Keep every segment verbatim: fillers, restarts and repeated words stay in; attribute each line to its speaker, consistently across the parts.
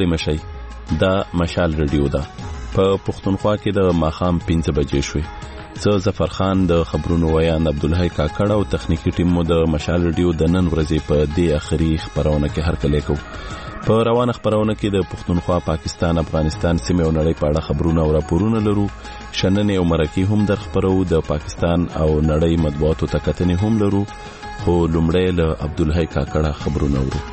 Speaker 1: ستړي مشي. دا مشال رادیو ده. په پښتونخوا کې د ماخام پنځه بجې شوې. زه ظفر خان د خبرونو ویان عبدالحی کاکړ او تخنیکی ټیم مو د مشال رادیو د نن ورځې په دې اخري خبرونه کې هرکلی کوو. په روانه خبرونه کې د پښتونخوا، پاکستان، افغانستان سیمه او نړۍ په اړه خبرونه او راپورونه لرو. شننې او مرکې هم در خبرو. د پاکستان او نړۍ مطبوعاتو ته کتنې هم لرو. خو لومړی له عبدالحی کاکړ خبرونه ورو.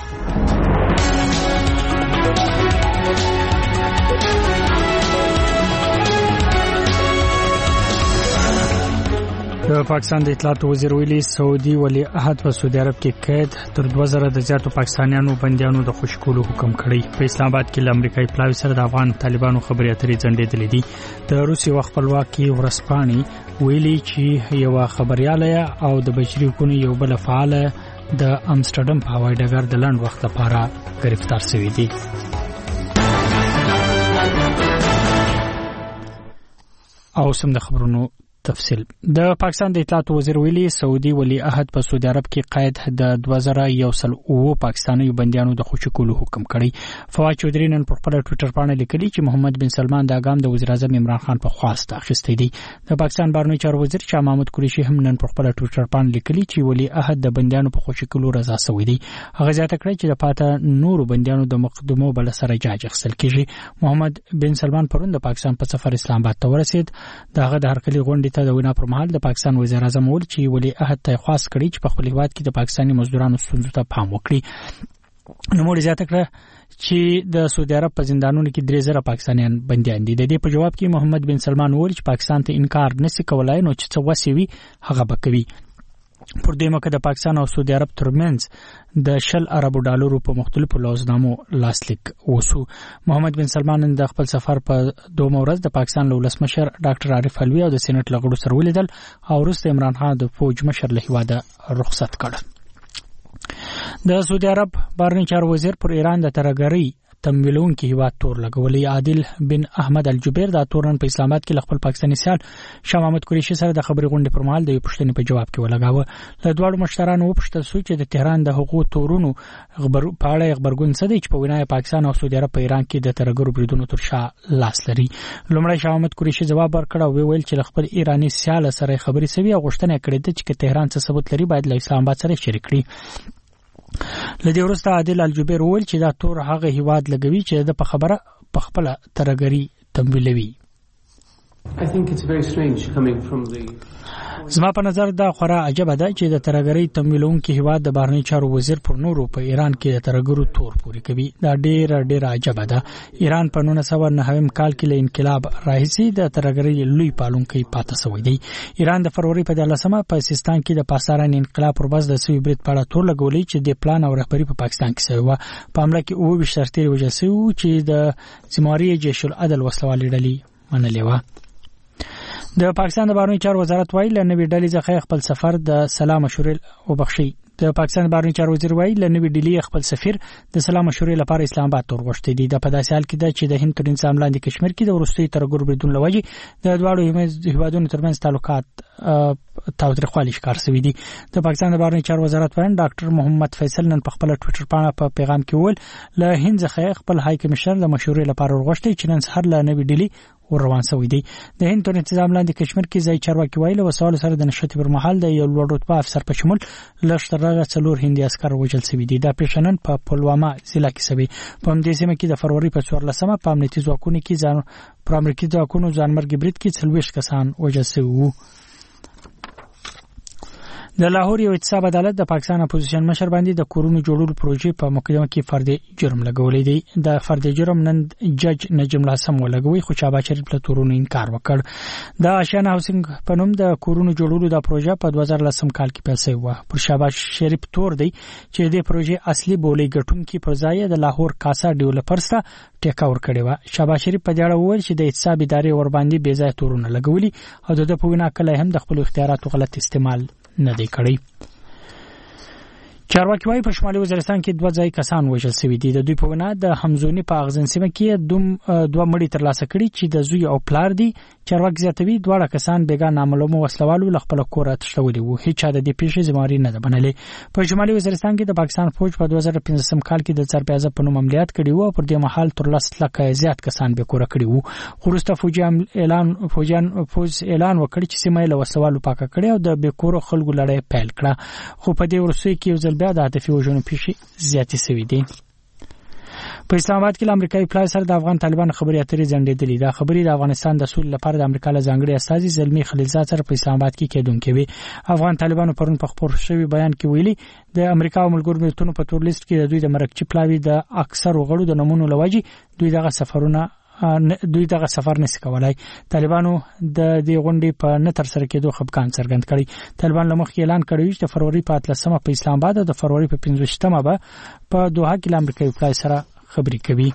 Speaker 2: د پاکستان د اطلاعاتو وزیر ویلي سعودي ولی عہد په سعودي عرب کې قید تر دوه زره د زیاتو پاکستانیانو بندیانو د خوشکولو حکم کړی. په اسلام آباد کې د امریکایي پلاوي سره د افغان طالبانو خبرې اترې ځنډېدلې دي. د روسي خپلواکي ورځپاڼې ویلي چې یو خبرياله او د بشري حقوقو یو بل فعال د امستردام په هوایي ډګر د لنډ وخت لپاره گرفتار شوی دی. او سم د خبرونو تفصیل. د پاکستان د اطلاعاتو وزیر ویلي سعودي ولی عہد په سعودي عرب کې قید د دوه زره یو سل او پاکستاني بندیانو د خوشکولو حکم کړی. فواد چودري نن په خپل ټوئیټر باندې لیکلي چې محمد بن سلمان د اقام د وزیر اعظم عمران خان په خواست اخیستی دی. د پاکستان بهرنی چارو وزیر شاه محمود قریشي هم نن په خپل ټوئیټر باندې لیکلي چې ولی عہد د بندیانو په خوشکولو رضا شوی دی. هغه زیاته کړی چې د پاته نورو بندیانو د مقدمو بل سره جاج اخیستل کیږي. محمد بن سلمان پرون د پاکستان په سفر اسلام آباد ته ورسید. دغه د هرکلی غونډې ته د وینا پر مهال د پاکستان وزیر اعظم ول چې ولی عہد ته خواست کړی چې په خپل هیواد کې د پاکستاني مزدورانو ستونزو ته پام وکړي. نو موږ زیاته کړه چې د سعودي عرب په زندانونو کې درې زره پاکستانیان بنديان دي. د دې په جواب کې محمد بن سلمان وویل چې پاکستان ته انکار نشي کولای، نو چې څه وسوي هغه بکوي. پر دې موقع د پاکستان او سعودي عرب ترمنځ د شل اربو ډالرو په مختلفو لوزنامو لاسلیک وشو. محمد بن سلمان د خپل سفر په دوه ورځ د پاکستان له ولسمشر ډاکټر عارف علوي او د سېنات لغړو سره ولیدل او وروسته عمران خان د فوج مشر له هیواده رخصت کړ. د سعودي عرب بهرنی چارو وزیر پر ایران د ترهګرۍ تمویلونکي هیواد تور لګولي. عادل بن احمد الجبیر د تورن په اسلام آباد کې خپل پاکستاني سیال شاه محمود قریشي سره د خبري غونډې پر مهال د پښتنې په جواب کې ولګاوه. له دواړو مشترانو وپوښتل شو چې د تهران د حقوقو تورونو خبر په اړه خبرګون څه دی چې په وینای پاکستان او سعودي عرب په ایران کې د ترهګرو بریدونو تر شا لاس لري. لومړی شاه محمود قریشي جواب ورکړ او ویل چې خپل ایرانی سیال سره خبري سوي او غوښتنه کړې ده چې تهران څه ثبوت لري باید له اسلام آباد سره شریک کړي. لدې وروسته عادل الجبیر وویل چې دا تور هغه هیواد لګوي چې د په خبره په خپل ترهګری تمویلوي.
Speaker 3: I think it's very strange coming from the
Speaker 2: زما په نظر دا خورا عجبه ده چې د ترهګری تمویلونکي هیواد د بهرنی چارو وزیر پر نورو په ایران کې د ترهګرو تور پوري کوي. دا ډیر ډیر عجبه ده. ایران په نولس سوه نهه کال کې له انقلاب راهیسې د ترهګری لوی پالونکي پاتې شوی دی. ایران د فروری په دلسمه په سیستان کې د پاساران انقلاب پر بس د سوي برید په اړه تور لګولې چې د پلان او رهبری په پاکستان کې شوی و. په حمله کې اوه ویشت سرتیري وژل شوي چې د زماري جیش العدل وسلوالې ډلې منلې و. د پاکستان د بهرنی چارو وزارت وایي له نوې ډلې څخه خپل سفر د سلام مشورې وبخښي. د پاکستان بهرنی چارو وزیر وایي له نوې ډلې خپل سفیر د سلام مشورې لپاره اسلام آباد ته ورغښتې دي. د په داسې حال کې ده چې د هند تر نظام لاندې کشمیر کې د ورستۍ ترهګرو بریدونو لوجې د دواړو هیوادونو ترمنځ تعلقات تاوتریخوالي ښکار شوي دي. د پاکستان د بهرنی چارو وزارت وایي ډاکټر محمد فیصل نن په خپل ټوئیټر باندې په پیغام کې وویل له هند څخه خپل هاي کمشنر د مشورې لپاره ورغښتې چې نن سهار له نوې ډلې ور روان شوی دی. د هند تر نظام لاندې کشمیر کې ځای چارواکي وایي له وسایلو سره د نشټي پر مهال د یو لوړ رتبه افسر په شمول لښترغه څلور هندي عسكر وژل شوي دي. دا پیښنن په پلواما ضلع کې شوی. په همدې سیمه کې د فروری په څوارلسمه په امنیتي ځواکونو کې ځان پر امریکایي ځواکونو ځانمرګ برید کې څلوېښت کسان وژل شوي وو. د لاهور یو اعتصاب عدالت د پاکستان اپوزیشن مشر باندې د کورونو جوړولو پروژې په مقدمه کې فرد جرم لګولې دی. د فرد جرم نن جج نجم الحسن ولګوي خو شاباش شریف له تورونو انکار وکړ. د آشیانه هاوسینګ په نوم د کورونو جوړولو د پروژه په دوه زره لسم کال کې پیل شوی و. پر شاباش شریف تور دی چې د پروژې اصلي بولې ګټونکي پر ځای د لاهور کاسا ډیولپرز ته ټیکا ورکړی و. شاباش شریف په دې اړه وویل چې د اعتصاب ادارې ور باندې بې ځای تورونه لګولي او د په وینا کله هم د خپل اختیاراتو غلط استعمال نه دی کړی. چارواکي وايي په شمالي وزیرستان کې دوه ځای کسان وژل شوي دي. د دوی په وینا د همزونی په اغزن سیمه کې دوم دوه مړي ترلاسه کړي چې د زوی او پلار دي. چارواکي زیاتوي دواړه کسان بیګا نامعلومه وسلوالو له خپل کوره تښتولي وو. هیڅ چا د دې پیښې ذمہواري نه ده منلې. په شمالي وزیرستان کې د پاکستان فوج په دوه زره پنځم کال کې د څرپیازه په نوم عملیات کړي وو. پر دې مهال تر لس لکه زیات کسان به کوره کړي وو. خورسته فوجیان اعلان فوجیان فوج اعلان وکړ چې سیمه له وسلوالو پاکه کړي او د بیکورو خلکو لړۍ پیل کړه. خو په دې ورسوي کې یو ځل بیا د عاطفي وژنو پیښې زیاتې شوې دي. په اسلام آباد کې د امریکایي پلای سره د افغان طالبان خبري اترې ځنډېدلې. دا خبري د افغانستان د سولې لپاره د امریکا له ځانګړي استازي زلمی خلیلزاد سره په اسلام آباد کې کېدونکې وي. افغان طالبانو پرون په خبر شوی بیان کې ویلي د امریکا او ملګرو ملتونو په تور لیست کې د دوی د مرکچی پلاوی د اکثر غړو د نمونو لوجي دوی دغه سفرونه دوی دغه سفر نشي کولای. طالبانو د دې غونډې په نه تر سره کېدو خپګان څرګند کړي. طالبان له مخکې اعلان کړی چې د فروری په اتلسمه په اسلام آباد او د فروری په پنځوستمه به په دوحه کې له امریکایي پلای سره خبري کوي.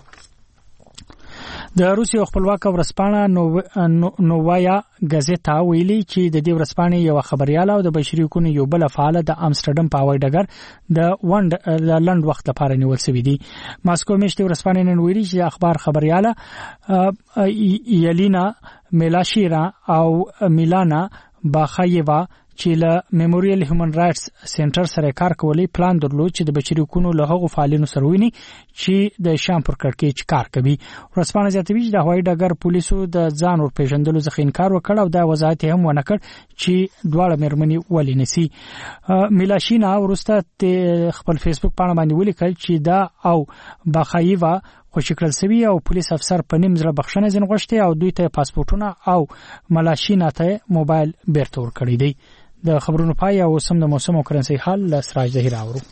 Speaker 2: د روسیې خپلواک ورځپاڼه نو نووایا غازیتا ویلي چې د دې ورځپاڼې یو خبريال او د بشري حقوقو یو بل فعال د امستردام په هوایي ډګر د وند د لند وخت لپاره نیول شوی دی. ماسکو میشته ورځپاڼې نن ویلي چې اخبار خبرياله یلینا میلاشیرا او میلانا باخایوا چې له میموریال هیومن رائټس سنټر سره کار کولی پلان درلود چې د بشري حقوقو له هغو فعالینو سره ویني چې د شام پر کړکېچ کار کوي. ورځپاڼه زیاتوي چې د هوایي ډګر پولیسو د ځان ور پیژندلو څخه انکار وکړ او دا وضاحت هم ونه کړ چې دواړه مېرمنې ولې نسی. میلاشینا ورسته خپل فیسبوک باندې باندې ولیکل چې دا او باخایوا خوشی کړل سوي او پولیس افسر په نیم زره بخښنه ځنغوښتي او دوی ته پاسپورتونه او ملاشینا ته موبایل بیرته ورکړی دی. د خبرونو پای او سم د موسم او کرنسي حال له سراج ظهیر اورو.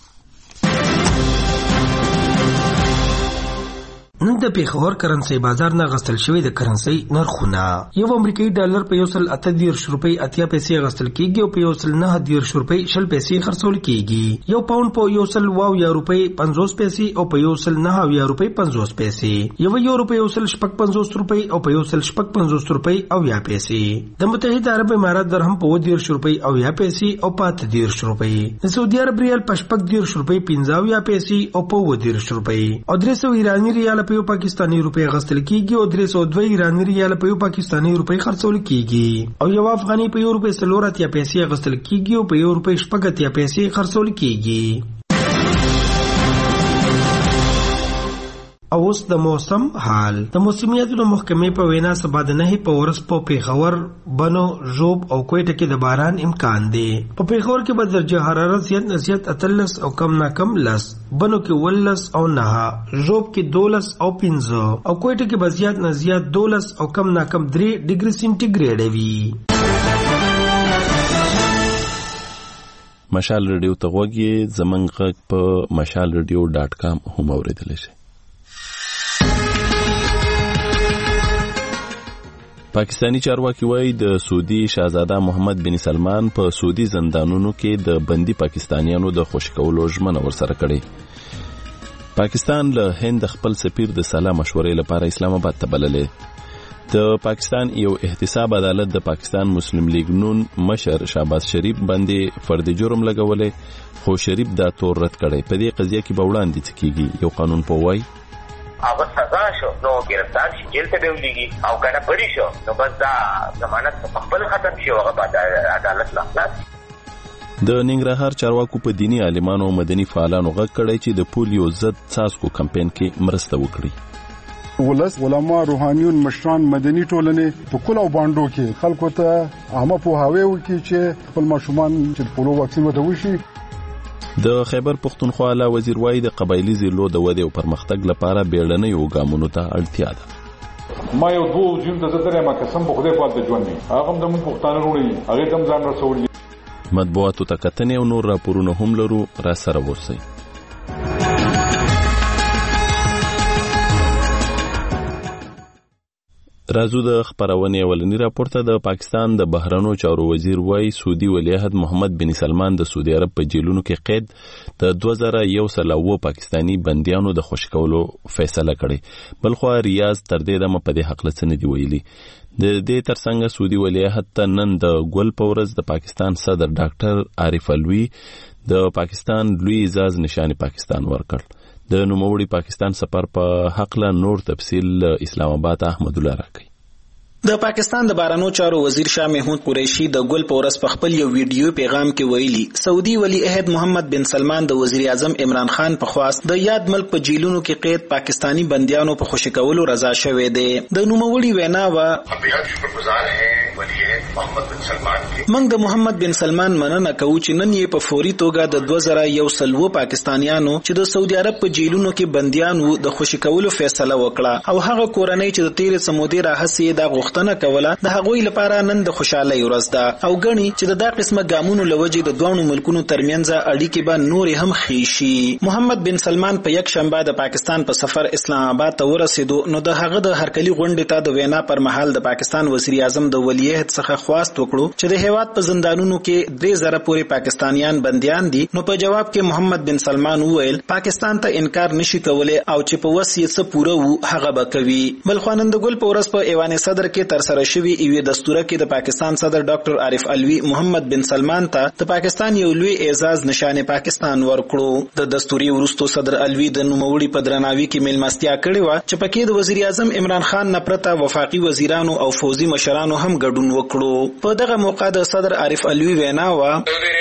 Speaker 4: نن د پیښور کرنسي بازار نه غستل شوی د کرنسي نرخونه یو امریکایي ډالر په یو سل اته دیرش روپۍ اتیا پیسې غستل کیږي او په یو سل نه دیرش روپۍ شل پیسې خرڅول کیږي. یو پاوند په یو سل واو یا روپۍ پنځوس پیسې او په یو سل نه یا روپۍ پنځوس پیسې. یو یورو په یو سل شپږ پنځوس روپۍ او په یو سل شپږ پنځوس روپۍ او یا پیسې. د متحده عرب امارات درهم په دیرش روپۍ او یا پیسې او په اته دیرش روپۍ. د سعودي عرب ریال په شپږ دیرش روپۍ پنځه یا پیسې او په اووه دیرش روپۍ. او درې سوه ایراني ریال په یو پاکستاني روپۍ غستل کیږي او درې سوه دوه ایراني ریال په یو پاکستاني روپۍ خرڅول کیږي. او یو افغاني په یو روپۍ څلور اتیا پیسې غستل کیږي او په یو روپۍ شپږ اتیا پیسې خرڅول کیږي. او اوس د موسم حال. د موسمیاتو د محکمې په وینا سبا د نهي په ورځ په پیښور، بنو، ژوب او کوټه کې د باران امکان دی. په پیښور کې به درجه حرارت زیات نه زیات اتلس او کم نه کم لس، بنو کې ولس او نه، ژوب کې دولس او پنځه او کوټه کې به زیات نه زیات دولس او کم نه کم درې ډیګري سنټیګریډ وي.
Speaker 1: مشال ریډیو ته غوږی زمنګ غږ په مشال ریډیو ډاټ کام هم اوریدلی شي. پاکستانی چارواکي وايي د سعودي شاهزاده محمد بن سلمان په سعودي زندانونو کې د بندي پاکستانیانو د خوشی کولو ژمنه ورسره کړې. پاکستان له هند خپل سفیر د سلا مشورې لپاره اسلام آباد ته بللې. د پاکستان یو احتساب عدالت د پاکستان مسلم لیگ نون مشر شهباز شریف باندې فرد جرم لګولې، خو شریف دا تور رد کړی. په دې قضیه کې به وړاندې څه کیږي؟ یو قانون په وایي
Speaker 5: هغه سزا شو نو ګرفتار شي، جیل ته به ولېږي او کنه بری شو نو بس دا ضمانت په خپل ختم شي او هغه بعد عدالت لا خلاص.
Speaker 1: د ننګرهار چارواکو په دینی عالمانو او مدني فعالانو غږ کړی چې د پولیو ضد څاڅکو کمپاین کې مرسته وکړي.
Speaker 6: ولس، علما، روحانيون، مشران، مدني ټولنې په کله باندې کې خلکو ته عامه پوهاوی وکړي چې خپل ماشومان چې پولیو واکسین ورته وشي.
Speaker 1: د خیبر پختونخوا له وزیر وای د قبایلی ضلعو د ودې او پرمختګ لپاره بیړنیو ګامونو ته اړتیا ده.
Speaker 7: ما یو دوه جون د زړه ما قسم په خدای په د ژوند دی هغه د موږ پښتانه وروړي هغه تم ځان رسول دي.
Speaker 1: مطبوعاتو ته کتنې او نور راپورونه هم لرو، را سره اوسئ. رازو د خبرونه ولنی راپورته د پاکستان د بهرنیو چارو وزیر وای سعودي ولیعهد محمد بن سلمان د سعودي عرب په جیلونو کې قید د دوه زره یو سل او پاکستانی بندیانو د خوشی کولو فیصله کړې. بلخو ریاض تر دې دمه په دې حق لڅ نه دی ویلي. د دې ترڅنګ سعودي ولیعهد ته نن د ګل پورز د پاکستان صدر ډاکټر عارف الوی د پاکستان لوی اعزاز نشان پاکستان ورکړ. د نوموړي پاکستان سفر په حق له نور تفصیل اسلام آباد احمد الله راکړي.
Speaker 8: د پاکستان د بهرنیو چارو وزیر شاه محمود قریشي د ګل پورس په خپل یو ویډیو پیغام کې ویلي سعودي ولی عہد محمد بن سلمان د وزیر اعظم عمران خان په خواست د یاد ملک په جیلونو کې قید پاکستانی بندیانو په خوشی کولو رضا شوه دی. د نوموړي وینا و
Speaker 5: بیحد شکرګزار ہیں ولی عہد محمد بن سلمان کی.
Speaker 8: موږ د محمد بن سلمان مننه کوو چې نن یې په فوري توګه د دوه زره یو سلو پاکستانیانو چې د سعودي عرب په جیلونو کې بندیان وو د خوشی کولو فیصله وکړه او هغه کورنۍ چې د تیر سمودي راهسي د غوښتنه کوله د هغوی لپاره نن د خوشحالي ورځ ده او غني چې د دا قسمه ګامونو لوجې د دوه ملکونو ترمنځ اړیکې به نور هم خېشي. محمد بن سلمان په یک شنبه د پاکستان په سفر اسلام آباد ته ورسېدو نو د هغه د هرکلی غونډې ته د وینا پر مهال د پاکستان وزیر اعظم د ولی عہد څخه خواست وکړو چې د هیواد په زندانونو کې درې زره پورې پاکستانیان بنديان دي. نو په جواب کې محمد بن سلمان وویل پاکستان ته انکار نشي کولای او چې په وسیه څه پوره وو هغه به کوي. بل خوانند ګل پورس په ایوان صدر کې تر سره شوی ایوه دستوره کې د پاکستان صدر ډاکټر عارف علوی محمد بن سلمان ته د پاکستان یو لوی اعزاز نشانه پاکستان ورکړو. د دستوري ورستو صدر علوی د نوموړي په درناوي کې میلمستیا کړې و چې پکې د وزیر اعظم عمران خان نه پرته وفاقي وزیرانو او فوزي مشرانو هم ګډون وکړو. په دغه موقع د صدر عارف علوی وینا و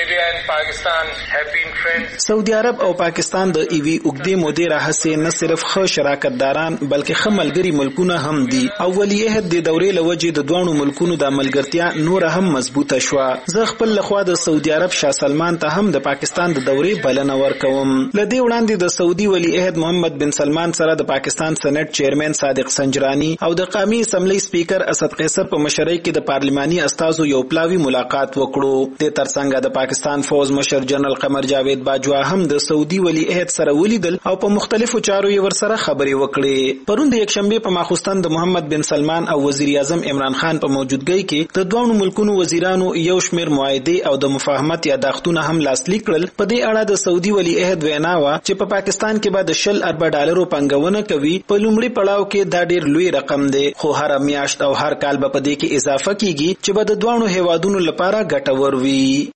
Speaker 8: سعودي عرب او پاکستان د ایوي اوګدې مودې راهسي نه صرف ښه شراکتداران بلکې ښه ملګري ملکونه هم دي او ولی عہد د دورې لوجې د دوه ملکونو د ملګرتیا نور هم مضبوطه شو. زه خپل لخوا د سعودي عرب شاه سلمان ته هم د پاکستان د دورې بلنه ورکوم. لدې وړاندې د سعودي ولی عہد محمد بن سلمان سره د پاکستان سېنات چیرمن صادق سنجرانی او د قومي اسمبلی سپیکر اسد قیصر په مشرۍ کې د پارلماني استازو یو پلاوی ملاقات وکړو. د ترڅنګ د پاکستان فوز مشر جنرال قمر جاوید باجوا هم د سعودي ولی عہد سره ولیدل او په مختلفو چارو یې ورسره خبرې وکړې. پرون د یک شنبه په ماخوستن د محمد بن سلمان او وزیر اعظم عمران خان په موجودګۍ کې د دوه ملکونو وزیرانو یو شمېر معاهده او د مفاهمت یاداښتونه هم لاسلیک کړل. په دې اړه د سعودي ولی عہد وینا و چې په پاکستان کې به د شل ارب ډالرو پنګونه کوي. په لومړي پړاو کې دا ډېر لوی رقم دی خو هر میاشت او هر کال به په دې کې اضافه کیږي چې به د دوه هیوادونو لپاره ګټور وي.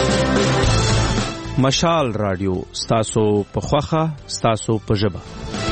Speaker 9: مشال رادیو ستاسو په خوخه ستاسو په ژبه.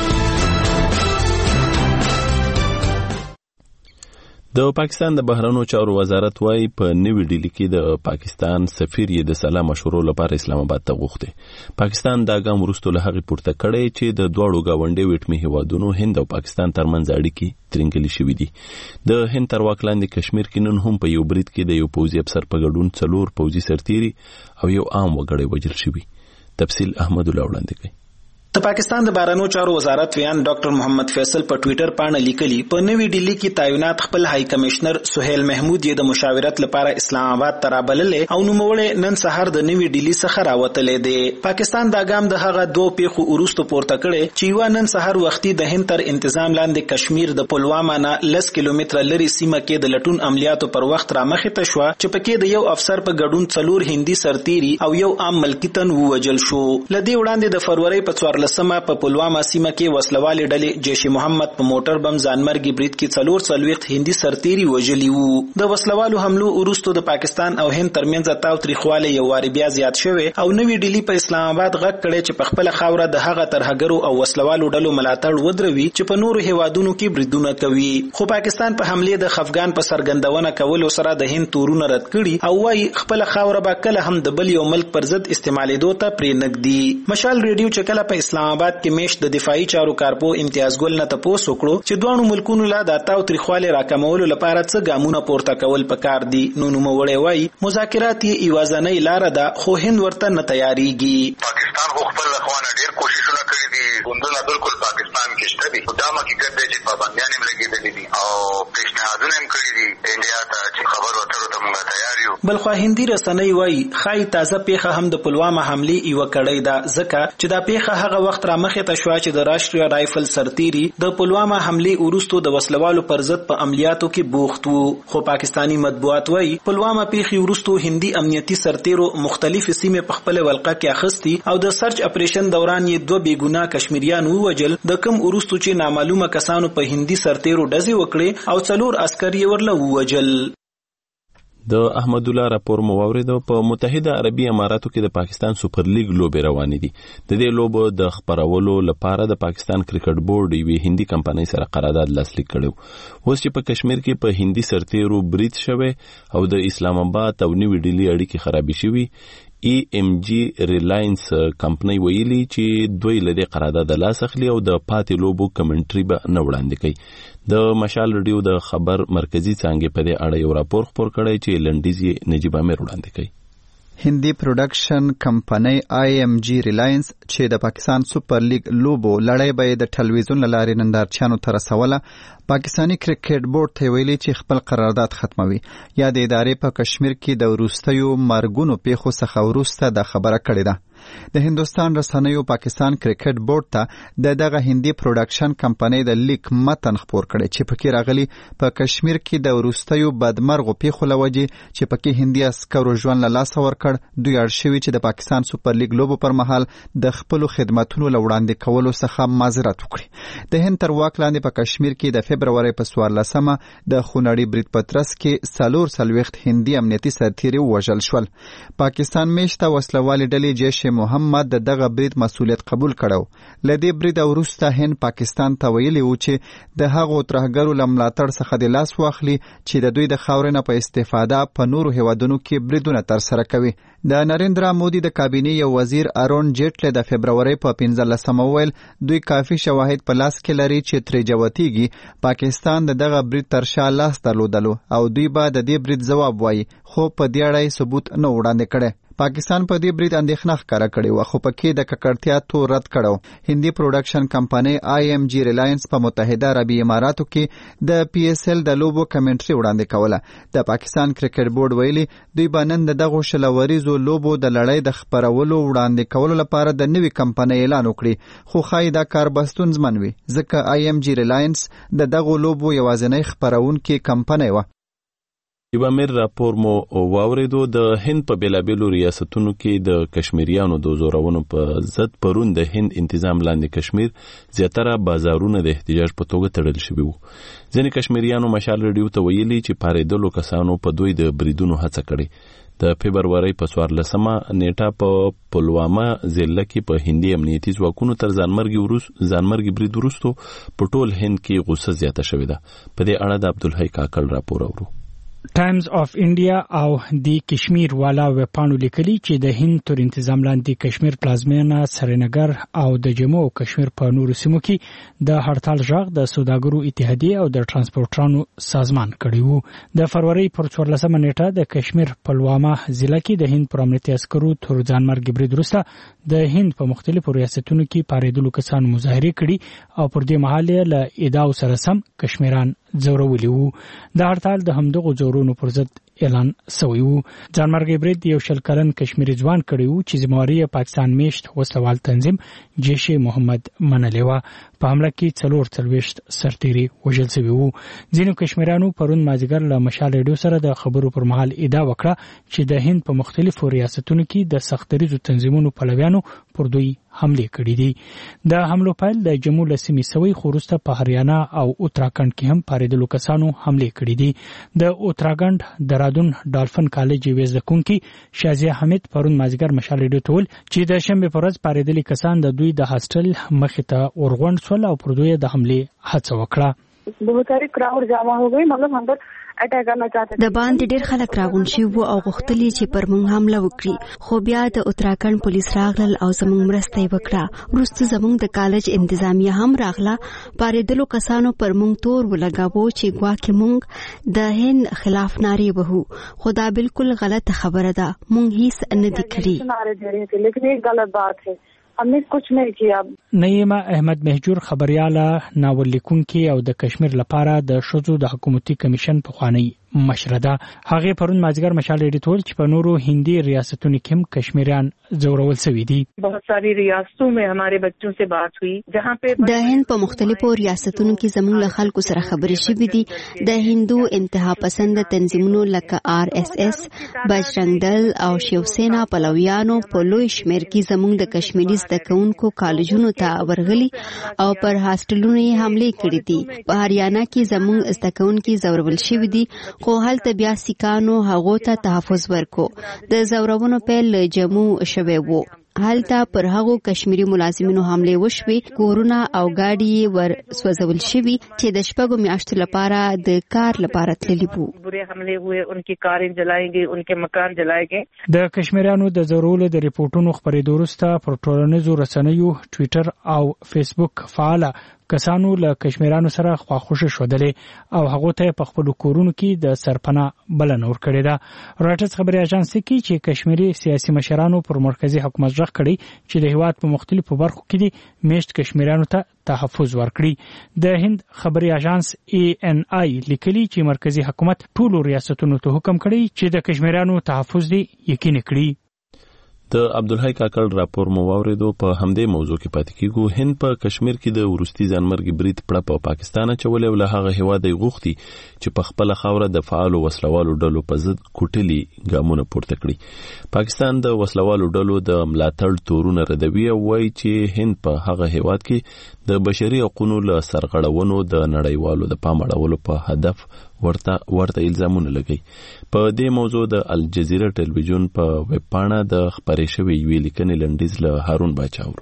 Speaker 1: د پاکستان د بهرنیو چارو وزارت وايي په نوې ډیلي کې د پاکستان سفیر یې د سلا مشورو لپاره اسلام آباد ته غوښتي. پاکستان دا ګام وروسته له هغې پورته کړی چې د دواړو ګاونډي ویټمي هیوادونو هند او پاکستان ترمنځ اړیکې ترنګلې شوې دي. د هند تر واک لاندې کشمیر کې نن هم په یو برید کې د یو پوځي افسر په ګډون څلور پوځي سرتیري او یو عام وګړی وژل شوي. تفصیل احمد الله وړاندې کوي.
Speaker 8: د پاکستان د بهرنیو چارو وزارت ویان ډاکټر محمد فیصل په ټوئیټر باندې لیکلي په نوې ډیلی کې تعینات خپل هاي کمشنر سہیل محمود یې د مشاورت لپاره اسلام آباد ته رابللې او نوموړی نن سهار د نوې ډیلی څخه راوتلې دی. پاکستان دا ګام د هغه دوه پیښو وروسته پورته کړي چې یو نن سهار وختي د هند تر انتظام لاندې کشمیر د پلوامه نه لس کیلومتره لري سیمه کې د لټون عملیاتو پر وخت را مخې ته شو چې پکې د یو افسر په ګډون څلور هندي سرتیري او یو عام ملکی تن ووجل شو. لدې وړاندې د فروری په څوارلسمه په پلوامه سیمه کې وسلوالې ډلې جیش محمد په موټر بم ځانمرګي برید کې څلور څلوېښت هندي سرتیري وژلي وو. د وسلوالو حملو وروسته د پاکستان او هند ترمنځ تاو تریخوالی یو واري بیا زیات شوی او نوې ډیلی په اسلام آباد غږ کړی چې په خپل خاوره د هغه ترهګرو او وسلوالو ډلو ملاتړ ودروي چې په نورو هیوادونو کې بریدونه کوي. خو پاکستان په حمله د خفګان په سرګندونه کولو سره د هند تورونه رد کړي او وايي خپل خاوره به کله هم د بل یو ملک پر ضد استعمالېدو ته پرې نږدي. مشال ریډیو چې کله په اسلام آباد کې میش د دفاعي چارو کارپو امتیاز ګل نه تاسو وکړو چې دوه ملکونو لا د تاو تریخواله راکمولو لپاره څه ګامونه پورته کول پکار دي. نو نو وړي وای مذاکرات یې ایوازنۍ لار ده خو هند ورته نه تیاریږي.
Speaker 5: پاکستان خو خپل لخوانه ډیر کوششونه کړی دي ګوندونه بالکل پاکستان کې شته دي دا ما کې ګرځي چې پابندیان هم لګېدلې دي او پیشنهادونه هم کړی دي انډیا ته چې خبر ورته ته موږ تیار یو. بل خو هندي رسنۍ وای خای تازه پیخه هم د پلوامه حمله ایو کړی دا ځکه چې دا پیخه هغه وخت را مخې ته شو چې د راشټریه رایفل سرتیري د پلوامه حمله وروسته د وسلوالو پر ضد په عملیاتو کې بوخت وو. خو پاکستانی مطبوعات وای پلوامه پیخي وروسته هندي امنیتي سرتیرو مختلف سیمې په خپل ولقه کې اخستي او د سرچ اپریشن دوران یې دوه بیګناه کشمیریان ووجل د کم وروسته چې نامعلومه کسانو په هندي سرتیرو ډزې وکړي او څلور عسکر یې ورله ووجل.
Speaker 1: د احمد الله راپور مو واورید. په متحده عربي اماراتو کې د پاکستان سوپر لیګ لوبې روانې دي. د دې لوبو د خبرولو لپاره د پاکستان کرکټ بورډ یوې هندي کمپنۍ سره قرارداد لاسلیک کړو. اوس چې په کشمیر کې په هندي سرتیرو برید شوه او د اسلام آباد او نیو ډیلی اړیکې خرابې شوي، ای ام جی ریلاینس کمپنۍ ویلي چې دوی له دې قرارداد لاس اخلي او د پاتې لوبو کمنټري به نه وړاندې کوي. د مشال رادیو د خبر مرکزی څانګې په دې اړه یو راپور خپور کړی چې لنډیز یې نجیب امیر وړاندې کوي.
Speaker 10: هندي پروډکشن کمپنۍ آی ایم جی ریلاینس چې د پاکستان سوپر لیګ لوبو لړۍ به د ټلویزیون لارې نندارچیانو ته رسوله، پاکستانی کرکټ بورډ ته ویلي چې خپل قرارداد ختموي. یا د ادارې په کشمیر کې د وروستیو مرګونو پیښو څخه وروسته د خبره کړې ده. د هندوستان رسنیو پاکستان کرکټ بورډ ته د دغه هندي پروډکشن کمپنۍ د لیک متن خپور کړي چې پکې راغلي په کشمیر کې د وروستیو بدمرغو پیښو لوجې چې پکې هندي عسکرو ژوند له لاسه ورکړ، دوی اړ شوي چې د پاکستان سوپر لیګ لوبو پر مهال د خپلو خدماتونو له وړاندې کولو څخه معذرت وکړي. د هند تر واک لاندې په کشمیر کې د فبرورۍ په څوارلسمه د خونړي برید په ترڅ کې څلور څلوېښت هندي امنیتي سرتیري ووژل شول. پاکستان میشته وسلوالې ډلې جیش محمد د دغه برید مسؤلیت قبول کړو. له دې برید وروسته هند پاکستان ته ویلي و چې د هغو ترهګرو له ملاتړ څخه د لاس واخلي چې د دوی د خاورې نه په استفاده په نورو هیوادونو کې بریدونه ترسره کوي. د نریندرا مودي د کابینې یو وزیر ارون جیټلی د فبرورۍ په پنځلسمه وویل دوی کافي شواهد په لاس کې لري چې ترې جوتیږي پاکستان د دغه برید تر شا لاس درلودلو او دوی به د دې برید ځواب وایي، خو په دې اړه ثبوت نه وړاندې کړی. پاکستان په دې برید اندېښنه ښکاره کړې وه، خو پکې د ککړتیا تور رد کړو. هندي پروډکشن کمپنۍ آی ایم جی ریلاینس په متحده عربي اماراتو کې د پی اس ایل د لوبو کمنټري وړاندې کوله. د پاکستان کرکټ بورډ ویلي دوی به نن د دغو شلوریزو لوبو د لړۍ د خپرولو وړاندې کولو لپاره د نوي کمپنۍ اعلان وکړي، خو ښایي دا کار به ستونزمن وي ځکه آی ایم جی ریلاینس د دغو لوبو یوازینۍ خپرونکې کمپنۍ وه.
Speaker 1: نجیب امیر راپور مو واوریدو. د هند په بیلابیلو ریاستونو کې د کشمیریانو د زورونو په ضد پرون د هند انتظام لاندې کشمیر زیاتره بازارونه د احتجاج په توګه تړل شوي وو. ځینې کشمیریانو مشال رادیو ته ویلي چې پارېدلو کسانو په دوی د بریدونو هڅه کړې. د فبرورۍ په څوارلسمه نیټه په پلوامه ضلع کې په هندي امنیتي ځواکونو تر ځانمرګي وروسته ځانمرګي برید وروسته په ټول هند کې غوسه زیاته شوې ده. په دې اړه د عبدالحی کاکړ راپور اورو.
Speaker 2: ټایمز اف انډیا او د کشمیر والا وپاڼو لیکلي چې د هند تر انتظام لاندې کشمیر پلازمینه سرینگر او د جموں او کشمیر په نورو سیمو کې د هړتال ژغ د سوداګرو اتحادیه او د ترانسپورټرانو سازمان کړی وو. د فروری پر څوارلسمه نیټه د کشمیر پلوامه ضلع کې د هند پر امنیتي عسکرو تر ځانمرګي برید وروسته د هند په مختلفو ریاستونو کې پارېدلو کسانو مظاهره کړي او پر دې مهال یې له ادعاو سره سم کشمیران ځورولي وو. د هړتال د همدغو ځورونو پر ضد اعلان سوی وو. ځانمرګي برید یو شل کلن کشمیری ځوان کړی وو چې ذمہواري پاکستان میشت وسلوال تنظیم جیش محمد منلې وه. په حمله کې څلور څلوېښت سرتیري وژل شوي وو. ځینو کشمیرانو پرون مازدیګر له مشال رادیو سره د خبرو پر مهال ادعا وکړه چې د هند په مختلفو ریاستونو کې د سختدریزو تنظیمونو پلویانو پر دوی حمله کړې دي. د حملو پیل د جموں له سیمې سوی، خو وروسته په هریانه او اتراکند کې هم پارېدلو کسانو حمله کړې دي. د اتراکند د رادون ډالفن کالج یوې زده کوونکې شازیه حمید پرون مازدیګر مشال رادیو ته وویل چې د شنبې په ورځ پارېدلي کسان د دوی د هاسټل مخې ته ورغونډ شول او پر دوی د حملې هڅه وکړه.
Speaker 11: बहुत सारे क्राउड जमा हो गए, मतलब हम पर اٹیک کرنا چاہتے
Speaker 12: د باندې ډېر خلک راغون شي وو او غوښتل چې پر موږ حمله وکړي، خو بیا د اتراکند پولیس راغلل او زموږ مرسته یې وکړه. وروسته زموږ د کالج انتظامیه هم راغله. پارېدلو کسانو پر موږ تور ولګاوه چې ګواکې موږ د هند خلاف نارې وهو، خو دا بالکل غلطه خبره ده. موږ هیڅ نه دي کړي،
Speaker 11: لیکن یہ غلط بات ہے، ہم نے کچھ نہیں کیا.
Speaker 2: نعیمه احمد مهجور خبرياله ناول لیکونکي او د کشمیر لپاره د شذو د حکومتي کمیشن پخوانی مشره ده. هغه پرون مازیګر مشال ایډیټول چې په نورو هندي ریاستونو کې هم کشمیریان زورول شوي دي.
Speaker 11: बहुत सारी रियासतों में हमारे बच्चों से बात हुई जहां पे
Speaker 12: د هند په مختلفو ریاستونو کې زموږ له خلکو سره خبرې شوې دي. د هندو انتها پسند تنظیمونو لکه آر اس اس، بجرنګ دل او شیوسینا پلویانو په لوی شمیر کې زموږ د کشمیري زده کوونکو کالجونو ته ورغلي او پر هاستلونو یې حمله کړې دي. په هریانا کې زموږ استکونکي زورول شوي دي، خو هلته بیا سیکانو هغو ته تحفظ ورکو. د زورونو پیل جموں شوی وو. هلته پر هغو کشمیری ملازمینو حمله وشوي، کورونه او گاډي ور سوځول شوي چې د شپږو میاشتو لپاره د کار لپاره تللي وو.
Speaker 13: بری حمله ہوئے، ان کی کاریں جلائیں گئی، ان کے مکان جلائے گئے.
Speaker 2: د کشمیریانو د زورولو د ریپورتونو خبرېدو وروسته پر ټولنیزو رسنیو ټویټر او فیسبوک فعال کسانو له کشمیرانو سره خواخوشي شودلې او هغه ته په خپل کورونو کې د سرپناه بلنه ورکړې ده. راټس خبري اژانس کې چې کشمیري سیاسي مشرانو پر مرکزی حکومت ځخ کړي چې د هیواد په مختلفو برخو کې دي میشت کشمیرانو ته تحفظ ورکړي. د هند خبري اژانس ای ان آی لیکلي چې مرکزی حکومت ټولو ریاستونو ته حکم کړی چې د کشمیرانو تحفظ دی یقیني کړي.
Speaker 1: د عبدالحی کاکړ راپور مو واوریدو. په همدې موضوع کې پاتې کیږو. هند په کشمیر کې د وروستي ځانمرګي برید پړه په پاکستان چولې او له هغه هیواده غوښتي چې په خپل خوره د فعالو وسلوالو ډلو په ضد کوټلي ګامونه پورته کړي. پاکستان د وسلوالو ډلو د ملاتړ تورونه ردوي او وایي چې هند په هغه هیواد کې د بشري حقوقو له سرغړونو د نړیوالو د پام اړولو په هدف ورته ورته الزامونه لګي. په دې موضوع د الجزیره ټلویزیون په ویب پاڼه د خبرې شوی ویل لیکنې لنډیز له هارون باچاورو.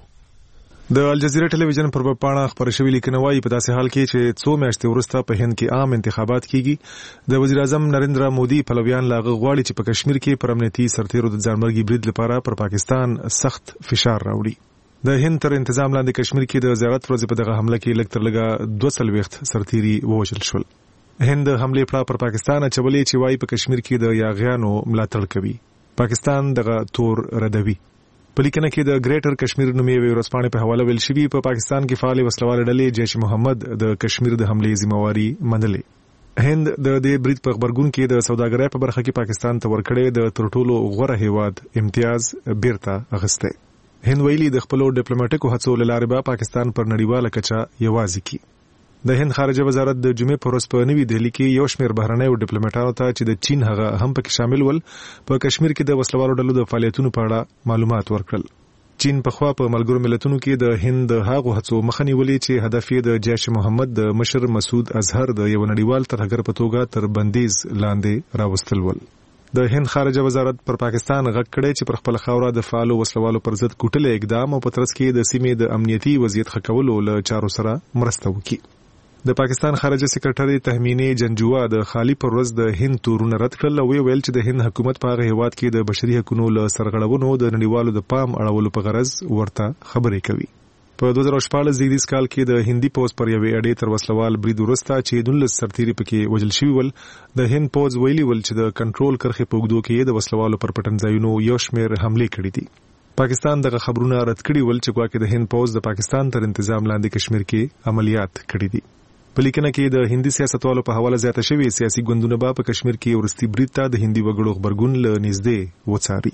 Speaker 14: د الجزیره ټلویزیون پر ویب پاڼه خبرې شوی لیکنه وايي په داسې حال کې چې څو میاشتې وروسته په هند کې عام انتخابات کیږي، د وزیر اعظم نریندرا مودي پلویان لاغه غواړي چې په کشمیر کې پر امنیتي سرتیرو د ځانمرګي برید لپاره پر پاکستان سخت فشار راوړي. د هند تر انتظام لاندې کشمیر کې د زیارت ورځې په دغه حمله کې لږ تر لږه دوه څلوېښت سرتیري ووژل شول. هند حمله پړه پر پاکستان چولې چې وايي په کشمیر کې د یاغیانو ملاتړ کوي. پاکستان دغه تور ردوي. په لیکنه کې د ګریټر کشمیر نومي ورځپاڼې په حواله ویل شوی په پاکستان کې فعال وسلوال ډلې جیش محمد د کشمیر د حملې ذمہواری منلې. هند د دې برید په خبرګون کې د سوداګرۍ په برخه کې پاکستان ته ورکړې د تر ټولو غوره هیواد امتیاز بیرته اخیسته. هند ویلي د خپل ډیپلوماټیکو هڅو له لارې به پاکستان پر نړیواله کچه یوازې کی. د هند خارجه وزارت د جمعې پر ورځ په نوې دهلی کې یو شمېر بهرنۍ او ډیپلوماټانو ته چې د چین هغه هم پکې شامل ول په کشمیر کې د وسلوالو ډلو د فعالیتونو په اړه معلومات ورکړل. چین په خوا په ملګرو ملتونو کې د هند هغه هڅو مخه نیولې چې هدف یې د جیش محمد د مشر مسعود اظهر د یو نړیوال ترهګر په توګه تر بندیز لاندې راوستل ول. د هند خارجه وزارت پر پاکستان غږ کړی چې پر خپل خاوره د فعالو وسلوالو پر ضد کوټلې اقدام او په ترڅ کې د سیمې د امنیتي وضعیت ښه کولو له چارو سره مرسته وکړي. د پاکستان خارجه سکرټري تهمینه جنجوا د خالی پر ورځ د هند تورونه رد کړل او ویل چې د هند حکومت په هغه هیواد کې د بشري حقوقو له سرغړونو د نړیوالو د پام اړولو په غرض ورته خبرې کوي. په دوه زره شپږ زیږدیز کال کې د هندي پوز پر یوې اډې تر وسلوال برید وروسته چې دولس سرتیري پکې وژل شوي ول، د هند پوز ویلي ول چې د کنټرول کرښې په اوږدو کې د وسلوالو پر پټنځایونو یو شمېر حملې کړې دي. پاکستان دغه خبرونه رد کړي ول چې ګواکې د هند پوز د پاکستان تر انتظام لاندې کشمیر کې عملیات کړي دي. په لیکنه کې د هندي سیاستوالو په حواله زیاته شوی سیاسي ګوندونه به په کشمیر کې ورستي برید ته د هندي وګړو خبرګون له نږدې وڅاري.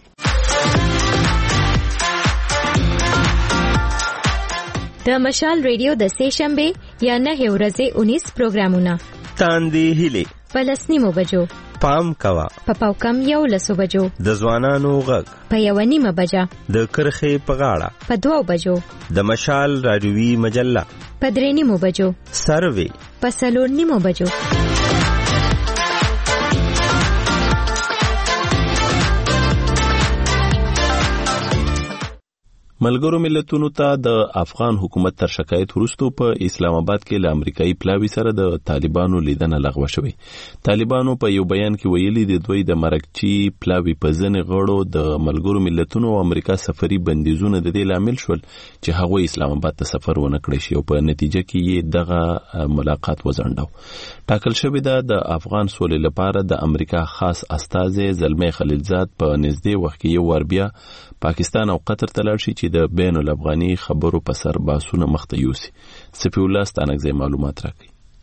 Speaker 15: د مشال ریډیو د سه شنبه یا نه ورځې اونیس پروګرامونه
Speaker 16: تاندې هیله
Speaker 15: پلسنیمو بجو
Speaker 16: پام کوا
Speaker 15: په پاوکم یو لسو بجو
Speaker 16: د ځوانانو غږ
Speaker 15: په یو نیمه بجه
Speaker 16: د کرخې په غاړه
Speaker 15: په دوو بجو
Speaker 16: د مشال رادیوي مجله
Speaker 15: په درې نیمو بجو
Speaker 16: سروي
Speaker 15: په څلور نیمو بجو.
Speaker 1: ملګرو ملتونو ته د افغان حکومت تر شکایت وروسته په اسلام آباد کې له امریکایي پلاوي سره د طالبانو لیدنه لغوه شوې. طالبانو په یو بیان کې ویلي د دوی د مرکچی پلاوي په ځنې غړو د ملګرو ملتونو او امریکا سفري بندیزونه د دې لامل شول چې هغوی اسلام آباد ته سفر ونه کړی شي او په نتیجه کې یې دغه ملاقات وځنډاو. ټاکل شوی ده د افغان سولې لپاره د امریکا خاص استازی زلمی خلیلزاد په نږدې وخت کې یو ور بیا پاکستان او قطر ته لاړ شي چې د بین الافغاني خبرو په سر باسونه مخته یوسي. سفی الله ستانکزی معلومات راکړي.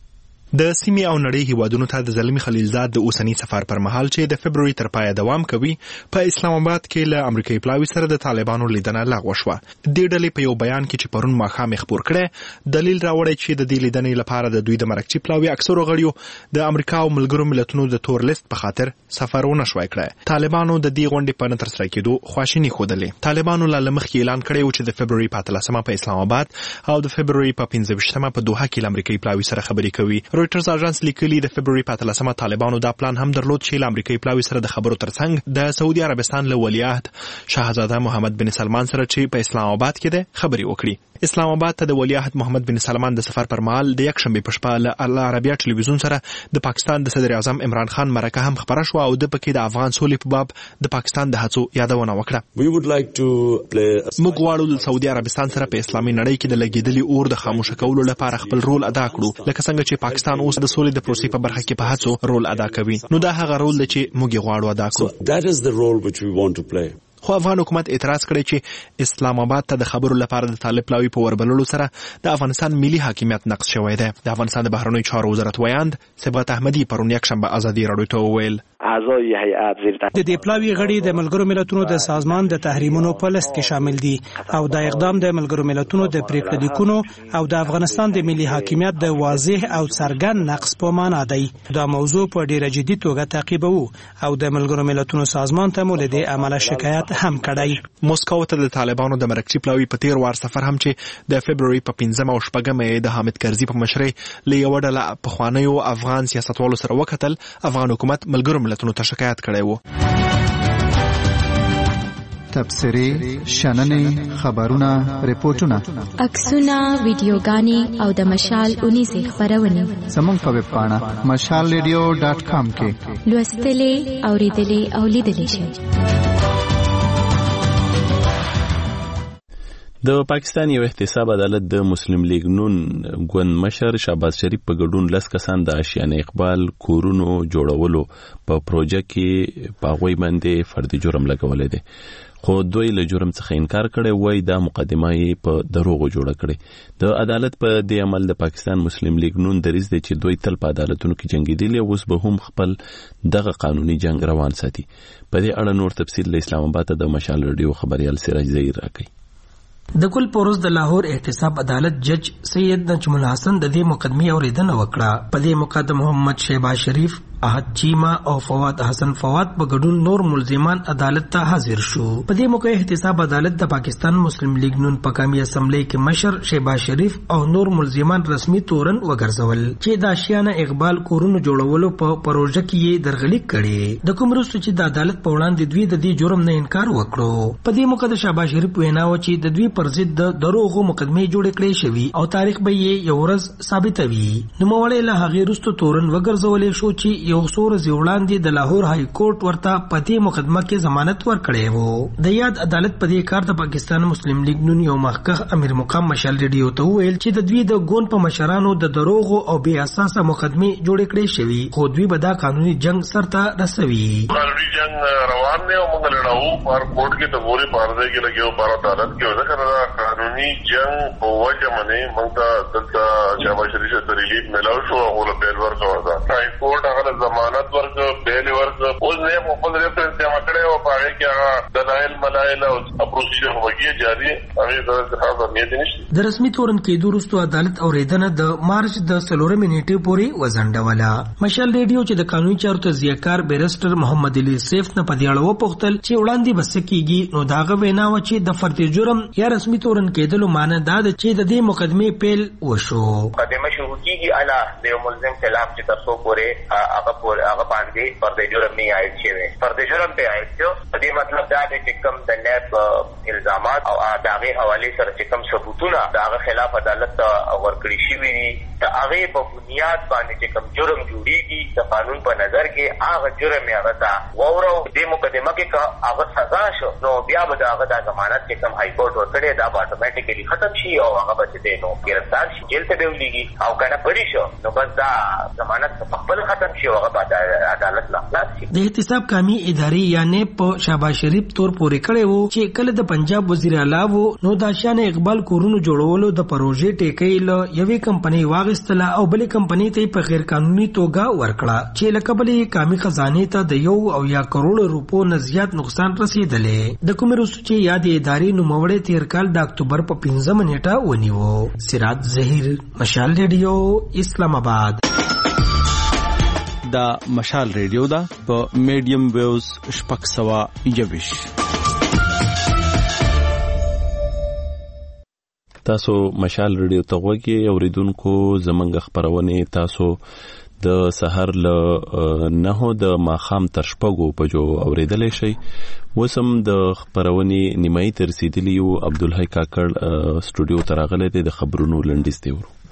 Speaker 17: د سیمې او نړۍ هیوادونو ته د زلمی خلیلزاد د اوسنی سفر پر مهال چې د فبرवरी تر پایه دوام کوي په اسلام آباد کې له امریکایي پلاوي سره د طالبانو لیدنه لغوه شوه. د ډلې په یو بیان کې چې پرون ماښام خبر کړي دلیل راوړی چې د دې لیدنې لپاره د دوی د مرکزي پلاوي اکثرو غړیو د امریکا او ملګرو ملتونو د تور لیست په خاطر سفر ونه شوای کړی. طالبانو د دې غونډې په نه ترسره کېدو خواشیني ښودلې. طالبانو له مخکې اعلان کړی و چې د فبرवरी په اتلسمه په اسلام آباد او د فبرवरी په پنځه ویشتمه په دوحه کې له امریکایي پلاوي سره خبرې کوي. رویټرز اژانس لیکلي د فبرवरी په اتلسمه طالبانو دا پلان هم درلود چې له امریکایي پلاوي سره د خبرو ترڅنګ د سعودي عربستان له ولیعهد شاهزاده محمد بن سلمان سره چې په اسلام آباد کې ده خبرې وکړي. اسلام آباد ته د ولیعهد محمد بن سلمان د سفر پر مهال د یکشنبه په شپه له العربیه ټلویزیون سره د پاکستان د صدر اعظم عمران خان مرکه هم خبره شو او د پکې د افغان سولې په باب د پاکستان د هڅو یادونه وکړه. موږ غواړو د سعودي عربستان سره په اسلامي نړۍ کې د لګیدلي اور د خاموشه کولو لپاره خپل رول ادا کړو لکه څنګه چې پاکستان اوس د سولې د پروسې په برخه کې په هڅو رول ادا کوي. نو دا هغه رول دی چې موږ غواړو ادا کړو.
Speaker 18: So that is the role which we want to play.
Speaker 17: خو افغان حکومت اعتراض کړی چې اسلام آباد ته د خبرو لپاره د طالب پلاوي په وربللو سره د افغانستان ملي حاکمیت نقض شوی دی. د افغانستان د بهرنیو چارو وزارت ویاند صبغت احمدي پرون یکشنبه ازادي راډیو ته وویل
Speaker 19: اعضای هیئت زیر
Speaker 20: د دې پلاوي غړي د ملګرو ملتونو د سازمان د تحریمونو په لست کې شامل دي او دا اقدام د ملګرو ملتونو د پریکړې لیکونو او د افغانستان د ملي حاکمیت د واضح او څرګند نقض په معنا دی. دا موضوع په ډیره جدي توګه تعقیبوو او د ملګرو ملتونو سازمان ته مو له دې عمله شکایت هم کړی.
Speaker 17: موسکو ته د طالبانو د مرکزي پلاوي په تیر وار سفر هم چې د فبرवरी په پنځمه او شپږمه د حامد کرزي په مشرۍ له یو ډله پخوانیو افغان سیاستوالو سره وکتل. افغان حکومت ملګرو ملتونو ته شکایت کړی و.
Speaker 10: تبصرې، شننې، خبرونه، ریپورتونه،
Speaker 15: عکسونه، ویډیوګانې او د مشال اونیزې خبرونه
Speaker 10: زموږ په ویب پاڼه مشال ریډیو ډاټ کام کې
Speaker 15: لوستلې، اوریدلې او لیدلې شئ.
Speaker 1: د پاکستان یو احتساب عدالت د مسلم لیگ نون ګوند مشر شهباز شریف په ګډون لس کسان د آشیانه اقبال کورونو جوړولو په پروژه کې پاغوي باندې فردي جرم لګولې دي. خو دوی له جرم څخه انکار کړي وای دا مقدمه یې په دروغ جوړه کړي. د عدالت په دې عمل د پاکستان مسلم لیگ نون دریز دي چې دوی تل په عدالتونو کې جنگیدلي او اوس به هم خپل دغه قانوني جنگ روان ساتي. په دې اړه نور تفصیل له اسلام آباد د مشال رادیو خبريال سراج زهیر راکړي.
Speaker 4: د ګل پوروز د لاهور احتساب عدالت جج سید نجم الحسن د دې مقدمې اوریدنه وکړه. په دې مقدمه محمد شهباز شریف، احد چیما او فواد حسن فواد په ګډون نور ملزمان عدالت ته حاضر شو. په دې موقع احتساب عدالت د پاکستان مسلم لیگ نون په قومي اسمبلی کې مشر شهباز شریف او نور ملزمان رسمي تورن وګرځول چې د آشیانه اقبال کورونو جوړولو په پروژه کې یې درغلي کړي. د کوم وروسته چې د عدالت په وړاندې دوی د دې جرم نه انکار وکړو. په دې موقع د شهباز شریف وینا و چې د دوی پر ضد د دروغو مقدمې جوړې کړې شوي او تاریخ به یې یو ورځ ثابتوي. نوموړی له هغې وروسته تورن وګرځولې شو چې یو څو ورځې وړاندې د لاهور های کورټ ورته په دې مقدمه کې ضمانت ورکړی و. د یاد عدالت په دې کار د پاکستان مسلم لیگ نون یو مخکښ امیر مقام مشال ریډیو ته وویل چې د دوی د ګوند په مشرانو د دروغو او بې اساسه مقدمې جوړې کړې شوي خو دوی به دا قانوني جنگ سرته رسوي.
Speaker 21: قانوني جنگ روان دی او موږ لړاو پر کورټ کې د پورې پارځای کې لګیو پر عدالت کې ځکه قانوني جنگ په وجه باندې موږ ته دلته شهباز شریف ته ریلیف ملاو شو او له بیل ورکړه دا های کورټ هغه ضمانت ورک بیل ورک اوس نه په خپل ریفرنس جمع کړي او په هغه کې هغه دلایل ملایل او پروسیجر وګړي جاري هغه د خاصه نیت نشته.
Speaker 4: د رسمي تورن کې د وروسته عدالت اوریدنه د مارچ د څلورمې نیټې پورې وزنډوله. مشال ریډیو چې د قانوني چارو تزیهکار بیرسټر محمد علي سیف نه په دې اړه وپوښتل چې وړاندې بس کېږي نو داغه وینا و چې د فردي جرم یا رسمي تورن کېدلو معنی دا ده چې د دې مقدمې پیل وشو.
Speaker 22: مقدمه شروع کیږي اعلی د ملزم خلاف چې تاسو پورې هغه پورې هغه باندې فردي جرم نه عائد شوی. فردي جرم به عائد شو په دې مطلب دا دی چې کوم د نیب الزامات او داغه حواله سره چې کوم ثبوتونه داغه خلاف عدالت ته ورکړي شوی دي د هغه په بنیاد باندې چې کوم جرم جوړیږي د قانون په نظر کې هغه جرم یې هغه تا وورو دې مقدمه کې هغه سزا شو نو بیا به هغه د ضمانت کې کوم های کورټ ورکړي دا اتوماتیکلی ختم شي او هغه به دې نو گرفتار شي جیل ته دیولېږي او کنه پړی شو نو بس دا ضمانت په خپل ختم شي او هغه بعد عدالت لا خلاص شي.
Speaker 4: د احتساب کامي ادارې یا نیب په شهباز شریف تور پورې کړی وو چې کله د پنجاب وزیر اعلی وو نو د شان اقبال کورونو جوړولو د پروژې ټیکې له یوې کمپنۍ واغستله او بلې کمپنۍ ته په غیر قانوني توګه ورکړه چې لکه بلې کامي خزانه ته د یو او یا کروڑ روپو نه زیات نقصان رسیدلې د کوم روسو چې یاد ادارې نو موړې تیر کال د اکتوبر په پنځمه نیټه ونیو. سراج ظهیر، مشال ریډیو، اسلام آباد.
Speaker 9: دا مشال ریډیو دا په میډیم ویوز شپږ سوه یوویش.
Speaker 1: تاسو مشال ریډیو ته غوږی اوریدونکو. زمونږ خبرونه تاسو د سحر له نهو د ماخام تر شپږو بجو اوریدلای شئ. وسم د خبرونې نیمایي تر رسیدلی یو عبدالحی کاکړ سټوډیو ته راغلی دی د خبرونو لنډیز دی ورو.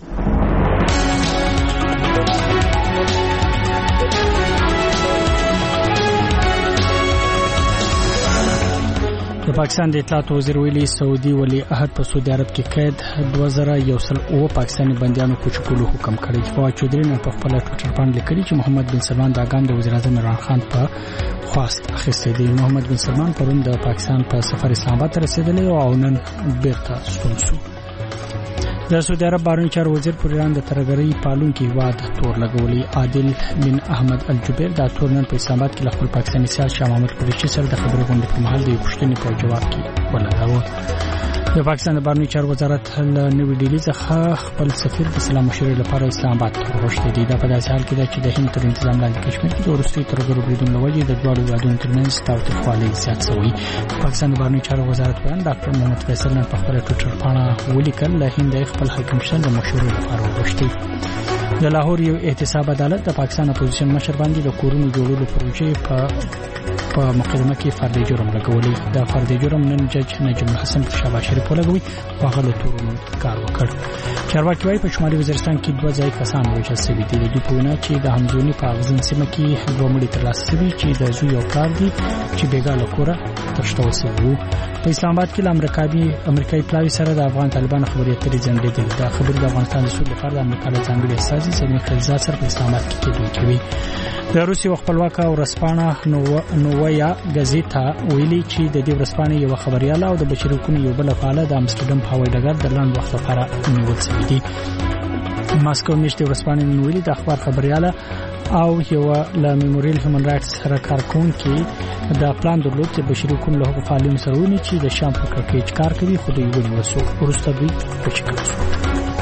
Speaker 2: د پاکستان د اطلاعات وزیر ویلي سعودي ولی عہد په سعودي عرب کې قید دوه زره یو سل او پاکستاني بندیانو کوچکولو حکم کړی. فواد چودري نن په خپل ټویټر باندې لیکلي چې محمد بن سلمان د اګام د وزیر اعظم عمران خان په خواست اخیستی دی. محمد بن سلمان پرون د پاکستان په سفر اسلام آباد ته رسیدلی او نن بیرته ستون شو. د سعودي عرب بهرنی چارو وزیر پر ایران د ترهګرۍ پالونکي هیواد تور لګولي. عادل بن احمد الجبیر د تور نن په اسلام آباد کې له خپل پاکستاني سیال شاه محمد قریشي سره د خبرو غونډې پر مهال د یو پوښتنې په جواب کې ولګاوه. د پاکستان د بهرنی چارو وزارت له نوې ډیلي څخه خپل سفیر د سلام مشورې لپاره اسلام آباد ته ورغښتی دی. دا په داسې حال کې ده چې د هند تر انتظام لاندې کشمیر کې د وروستي ترهګرو بریدونو له وجې د دواړو هیوادونو ترمنځ تاوتریخوالی زیات شوی. پاکستان د بهرنی چارو وزارت بیان ډاکټر محمد فیصل نن په خپل ټویټر باندې ولیکل له هند خپل حکم شته د مشورې لپاره ورغښتی. د لاهور یو احتساب عدالت د پاکستان اپوزیشن مشر باندې د کورونو جوړولو پروژې په په مقدمه کې فردي جرم لګولې. د فردي جرم نن جج نجم الحسن پر شهباز شریف ولګوي او هغه له تورونو کار وکړ. چارواکي وايي په شمالي وزیرستان کې دوه ځای کسان وژل شوي دي. د دوی په وینا چې د همزوني په اغزن سیمه کې دوه مړي ترلاسه شوي چې د زوی او پلار دي چې بېګا له کوره تښتول شوي وو. په اسلام آباد کې له امریکایي امریکایي پلاوي سره د افغان طالبانو خبرې اترې ځنډېدلې. دا خبرې د افغانستان د سولې لپاره د امریکا له ځانګړي استازي سلمي خلیلزاد سره په اسلام آباد کې کېدونکې وي. د روسي خپلواکه ورځپاڼه نووایا ګازیتا ویلي چې د دې ورځپاڼې یو خبرياله او د بشري حقوقو یو بل فعال د امستردام په هوایي ډګر د لاند وخت لپاره نیول شوی دی. ماسکو میشته ورځپاڼې ویلي د اخبار خبرياله او یو له میموریل هیومن رائټس سره کارکونکي د پلان درلود چې بشري حقوقو له حقوقو فعالین سره ونی چې د شام په کړکېچ کار کوي خو دوی ونیول شو. وروسته دوی په شکل شو.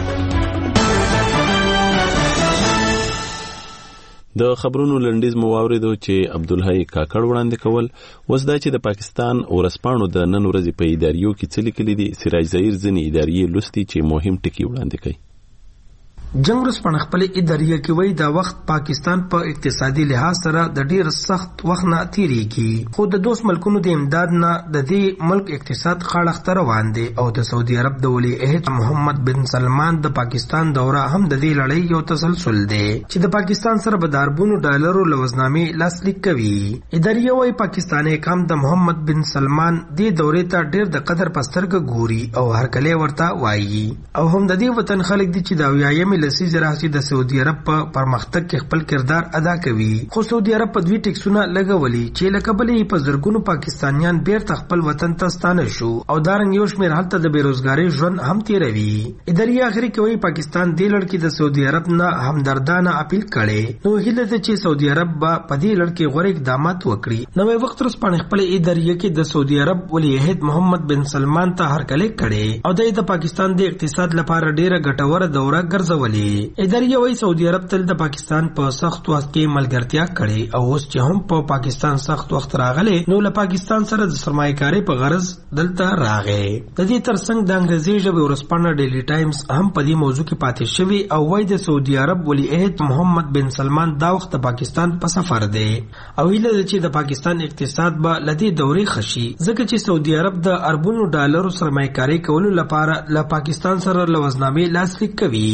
Speaker 1: د خبرونو لنډیز مو واوریدو چې عبدالحی کاکړ وړاندې کول. وس دا چې د پاکستان ورځپاڼو د نن ورځې په اداریو کې څه لیکلي دي. سراج ظهیر ځینې ادارې لوستي چې مهم ټکي وړاندې کوي.
Speaker 4: جنگ ورځپاڼه خپل اداریه کې وایي دا وخت پاکستان په پا اقتصادي لحاظ سره د ډیر سخت وخت نه تیریږي خو د دوست ملکونو د امداد نه د دې ملک اقتصاد خاړه روان دی او د سعودي عرب د ولی عہد محمد بن سلمان د پاکستان دوره هم د دې لړۍ یو تسلسل دی چې د پاکستان سره به د اربونو ډالرو لوزنامې لاسلیک کوي. اداریه وایي پاکستان حکام د محمد بن سلمان دې دورې ته ډیر د قدر پسترګ ګوري او هر کله ورته وایي او هم د دې وطن خلک دي چې دا ویایم لسیزه راځي د سعودي عرب په پرمختګ کې خپل کردار ادا کوي. خو سعودي عرب په دوی ټیکسونه لګولي چې لکه بلې په زرګونو پاکستانیان بیرته خپل وطن ته ستانه شو او دارنګ یو شمېر هلته د بیروزګارۍ ژوند هم تیروي. ادارې اخري کې وایي پاکستان دې لړ کې د سعودي عرب نه همدردانه اپیل کړي. نو هیله ده چې سعودي عرب به په دې لړ کې غوړې اقدامات وکړي. نوې وخت ورځپاڼه خپل ادارې کې د سعودي عرب ولی عہد محمد بن سلمان ته هرکلی کړي او د پاکستان د اقتصاد لپاره ډیره ګټوره دوره ګرځولې. اداریه وایي سعودي عرب تل د پاکستان په سخت وخت کې ملګرتیا کړې او اوس چې هم په پاکستان سخت وخت راغلی نو له پاکستان سره د سرمایه‌کارۍ په غرض دلته راغی. د دې ترڅنګ د انګریزي ژبې ورځپاڼه ډیلی ټایمز هم په دې موضوع کې پاتې شوی او وایي د سعودي عرب ولی عہد محمد بن سلمان دا وخت د پاکستان په سفر دی او هیله ده چې د پاکستان اقتصاد به له دې دورې ښه شي ځکه چې سعودي عرب د اربونو ډالرو سرمایه‌کارۍ کولو لپاره له پاکستان سره لوزنامې لاسلیک کوي.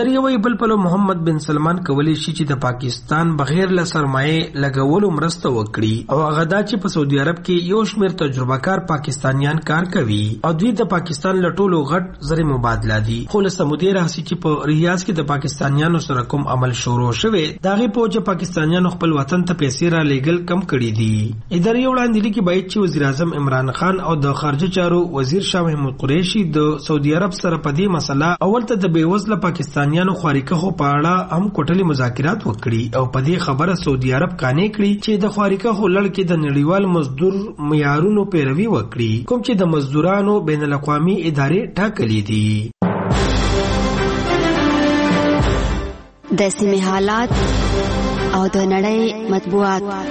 Speaker 4: ادارې وایي بل پلو محمد بن سلمان کولی شي چې د پاکستان بغیر له سرمایې لګولو مرسته وکړي او هغه دا چې په سعودي عرب کې یو شمېر تجربه کار پاکستانیان کار کوي او دوی د پاکستان له ټولو غټ زر مبادله دي. خو له سمودي راځي چې په ریاض کې د پاکستانیانو سره کوم عمل شروع شوی داغه په وجه پاکستانیانو خپل وطن ته پیسې را لېږل کم کړي دي. ادارې وړاندې لیکي باید چې وزیر اعظم عمران خان او د خارجه چارو وزیر شاه محمود قریشي د سعودي عرب سره په دې مسله اول ته د بیوزله پاکستانیانو خواریکخو په اړه هم کوټلي مذاکرات وکړي او په دې خبره سعودي عرب قانع کړي چې د خواریکخو لړ کې د نړیوال مزدور معیارونو پیروي وکړي کوم چې د مزدورانو بین الاقوامي ادارې ټاکلي دي.
Speaker 12: د سیمې حالات او د نړۍ مطبوعات.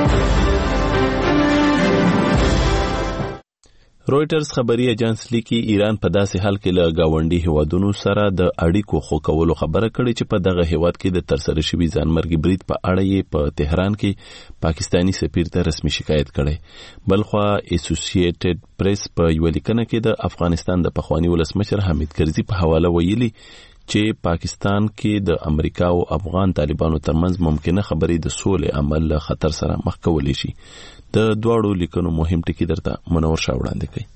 Speaker 1: رويټرز خبري اژانس لیکي ایران په داسې حال کې له گاونډي هیوادونو سره د اړیکو خو کولو خبره کړې چې په دغه هیواد کې د ترسره شوي ځانمرګي برید په اړه یې په تهران کې پاکستانی سفیر ته رسمي شکایت کړي. بلخوا اسوسییټډ پریس په یو لیکنه کې د افغانستان د پخوانی ولسمشر حامد کرزي په حواله ویلي چې پاکستان کې د امریکا او افغان طالبانو ترمنځ ممکنه خبرې د سولې عمل له خطر سره مخ کولی شي. د دواړو لیکنو مهم ټکی درته منور شاه وړاندې کوي.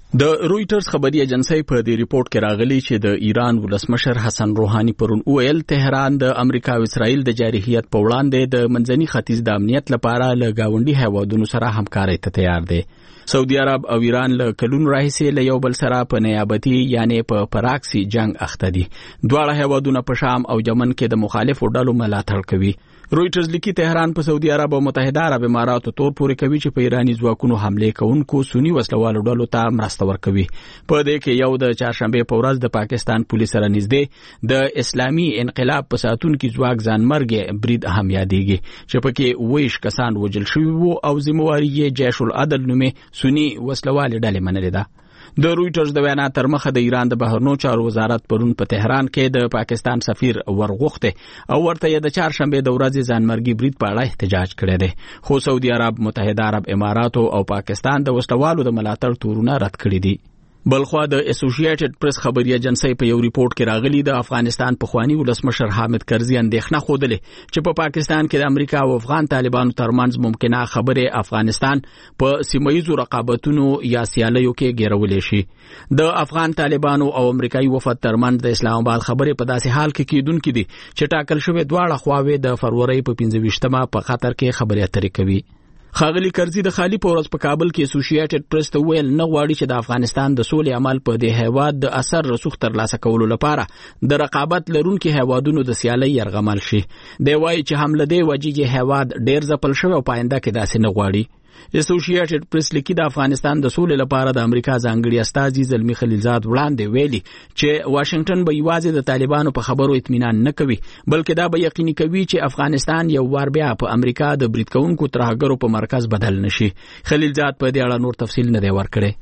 Speaker 2: د رويټرز خبري اژانسۍ په دې ریپورت کې راغلي چې د ایران ولسمشر حسن روحاني پرون ویل تهران د امریکا او اسرائیل د جارحیت په وړاندې د منځني ختیځ د امنیت لپاره له گاونډي هیوادونو سره همکارۍ ته تیار دی. سعودي عرب او ایران له کلونو راهیسې له یو بل سره په نیابتي یعنی په پراکسي جنگ اخته دي. دواړه هیوادونه په شام او یمن کې د مخالفو ډلو ملاتړ کوي. رويټرز لیکي تهران په سعودي عرب او متحده عرب اماراتو تور پورې کوي چې په ایرانی ځواکونو حمله کوونکو سنی وسلوالو ډلو ته مرسته ورکوي. په دې کې یو د چهارشنبه په ورځ د پاکستان پولیس سره نږدې د اسلامي انقلاب په ساتونکو ځواک ځانمرګي برید هم یادېږي چې پکې ویش کسان وژل شوي وو او ذمہواری یې جیش العدل نومې سنی وسلوالې ډلې منلې ده. د رويټرز د وینا تر مخه د ایران د بهرنیو چارو وزارت پرون په تهران کې د پاکستان سفیر ورغوښته او ورته د چهارشنبه د ورځې ځانمرګي برید په اړه احتجاج کړی دی. خو سعودي عرب، متحده عرب اماراتو او پاکستان د وسلوالو د ملاتړ تورونه رد کړي دي. بلخوا د اسوسییټډ پریس خبري اژانسۍ په یو ریپورت کې راغلي د افغانستان پخوانی ولسمشر حامد کرزي اندېښنه خوده چې په پاکستان کې د امریکا او افغان طالبانو ترمنځ ممکنه خبره افغانستان په سیمایي رقابتونو یا سیالیو کې ګیرولې شي. د افغان طالبانو او امریکایي وفد ترمنځ د اسلام آباد خبره په داسې حال کې کیدونکې دي چې ټاکل شوی دواړه خواوې د فروری په پنځه ویشتمه په خطر کې خبرې اترې کوي. خاغلی کرزي د خالی پورز په کابل کې اسوسییټډ پریس ته ویل نه غواړي چې د افغانستان د سولې عمل په دې هیواد د اثر رسوخ تر لاسه کولو لپاره د رقابت لرونکو هیوادونو د سیالۍ يرغمل شي. دی وایي چې حمله دی وجهي هیواد ډیر ځپل شوی او پاینده کې داسې نه غواړي. اسوسییټډ پریس لیکي د افغانستان د سولې لپاره د امریکا ځانګړي استازي زلمی خلیلزاد وړاندې ویلي چې واشنگټن به یوازې د طالبانو په خبرو اطمینان نه کوي بلکې دا به یقیني کوي چې افغانستان یو وار بیا په امریکا د برید کوونکو ترهګرو په مرکز بدل نشي. خلیلزاد په دې اړه نور تفصیل نه دی ورکړی.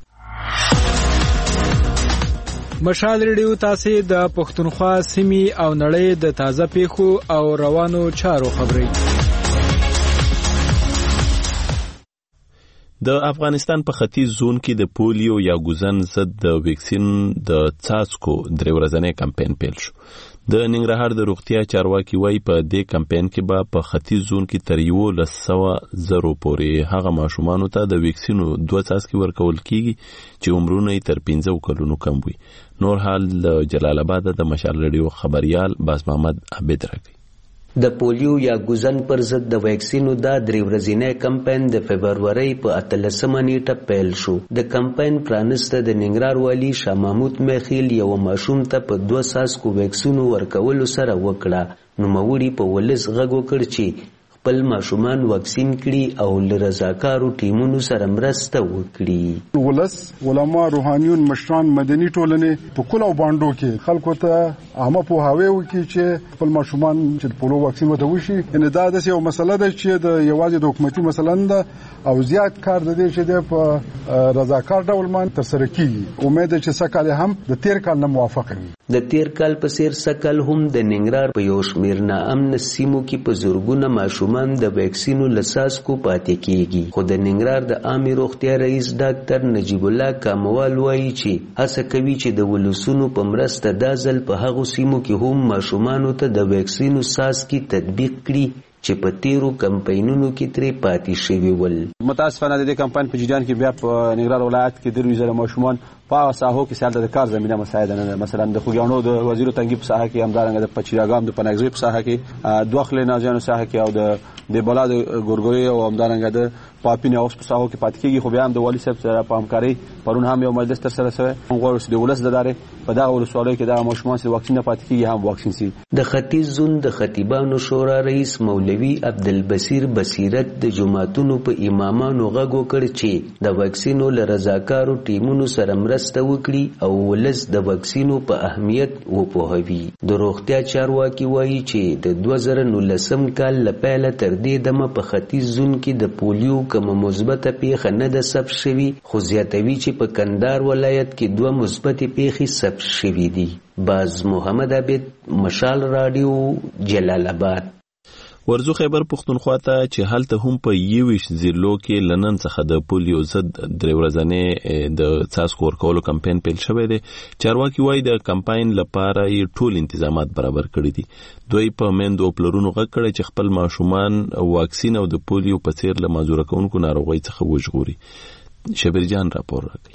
Speaker 3: مشال ریډیو تاسو د پښتونخوا سیمې او نړۍ د تازه پیښو او روانو چارو خبري.
Speaker 1: د افغانستان په ختیځ زون کې د پولیو یا ګوزن ضد د ویکسین د څاڅکو درې ورځنی کمپاین پیل شو. د ننګرهار د روغتیا چارواکي وایي په دې کمپاین کې به په ختیځ زون کې تر یو لسو زرو پورې هغه ماشومانو ته د ویکسینو دوه څاڅکي ورکول کیږي چې عمرونه یې تر پنځه کلونو کم وي. نور حال د جلال آباد د مشال ریډیو خبريال باز محمد عبد راغی.
Speaker 6: د پولیو یا ګوزن پر ضد د ویکسینو دا درې ورځنی کمپاین د فبرورۍ په اتلسمه نیټه پیل شو. د کمپاین پرانسته د ننګرهار والی شاه محمود میخیل یو ماشوم ته په دوه څاڅکو ویکسینو ورکولو سره وکړه. نوموړي په ولس غږ وکړ چې خپل ماشومان واکسین کړي او له رضاکارو ټیمونو سره مرسته وکړي.
Speaker 23: ولس، علما، روحانیون، مشران، مدني ټولنې په کلو باندې کې خلکو ته عامه پوهاوی وکړي چې خپل ماشومان چې پولو واکسین وته وشي. ان دا د یو مسله ده چې د یوازې د حکومتي مسله نه او زیات کار د دې چې د په رضاکار ډول مان تر سره کیږي. امید چې سکهال هم د تیر کال نه موافق وي.
Speaker 6: د تیر کال په سیر سکهال هم د ننګرهار په یو شمېر ناامن سیمو کې په زورګونه ماشوم ماشومان د ویکسینو لساس کو پاتې کیږي. خو د ننګرهار د عامه روغتیا رئیس ډاکټر نجیب الله کاموال وایي چې هڅه کوي چې د ولسونو په مرسته دا ځل په هغو سیمو کې هم ماشومانو ته د ویکسینو ساسکي تطبیق کړي چې په تیرو کمپاینونو کې ترې پاتې شوي ول.
Speaker 5: متاسفانه د دې کمپاین په جریان کې بیا په ننګرهار ولایت کې دروي زره ماشومان په ساحو کې سالته د کار زمينه مساعده نه ده. مثلا د خوګیانو د وزیر تنګي په ساحه کې همدارنګه د پچیراګام د پنځګری په ساحه کې دوخله نازیانو ساحه کې او د د بلاد ګورګوري او همدارنګه د پاپینه اوس په ساحو کې پاتې کېږي. خو بیا هم د والی صاحب سره په همکاري پرون هم یو مجلس تر سره شوی غواړو چې د ولس د دارې په دا ولسوالۍ کې دا ماشومان چې واکسین نه پاتې کېږي هم واکسین شي.
Speaker 6: د ختیځ زون د خطیبانو شورا رئیس مولوي عبدالبصیر بصیرت د جماعتونو په امامانو غږ وکړ چې د واکسینو له رضاکارو ټیمونو سره مرسته وکړي او ولس د واکسینو په اهمیت وپوهوي. د روغتیا چارواکي وایي چې د دوه زره نولسم کال له پیله تر دې دمه په ختیځ زون کې د پولیو کومه مثبته پیښه نه ده ثبت شوې، خو زیاتوي چې په کندهار ولایت کې دوه مثبتې پیښې ثبت شوې دي. باز محمد عابد، مشال رادیو، جلال آباد.
Speaker 1: ورزو خیبر پختونخوا ته چې هلته هم په یویش ضلعو کې لنن څخه د پولیو ضد درې ورځې د څاڅکو ورکولو کمپاین پیل شوی دی. چارواکي وایي د کمپاین لپاره یې ټول انتظامات برابر کړي دي. دوی په میندو او پلرونو غږ کړی چې خپل ماشومان واکسین او د پولیو په څیر له معذوره کوونکو ناروغۍ څخه وژغوري. شبیر جان راپور راکوي.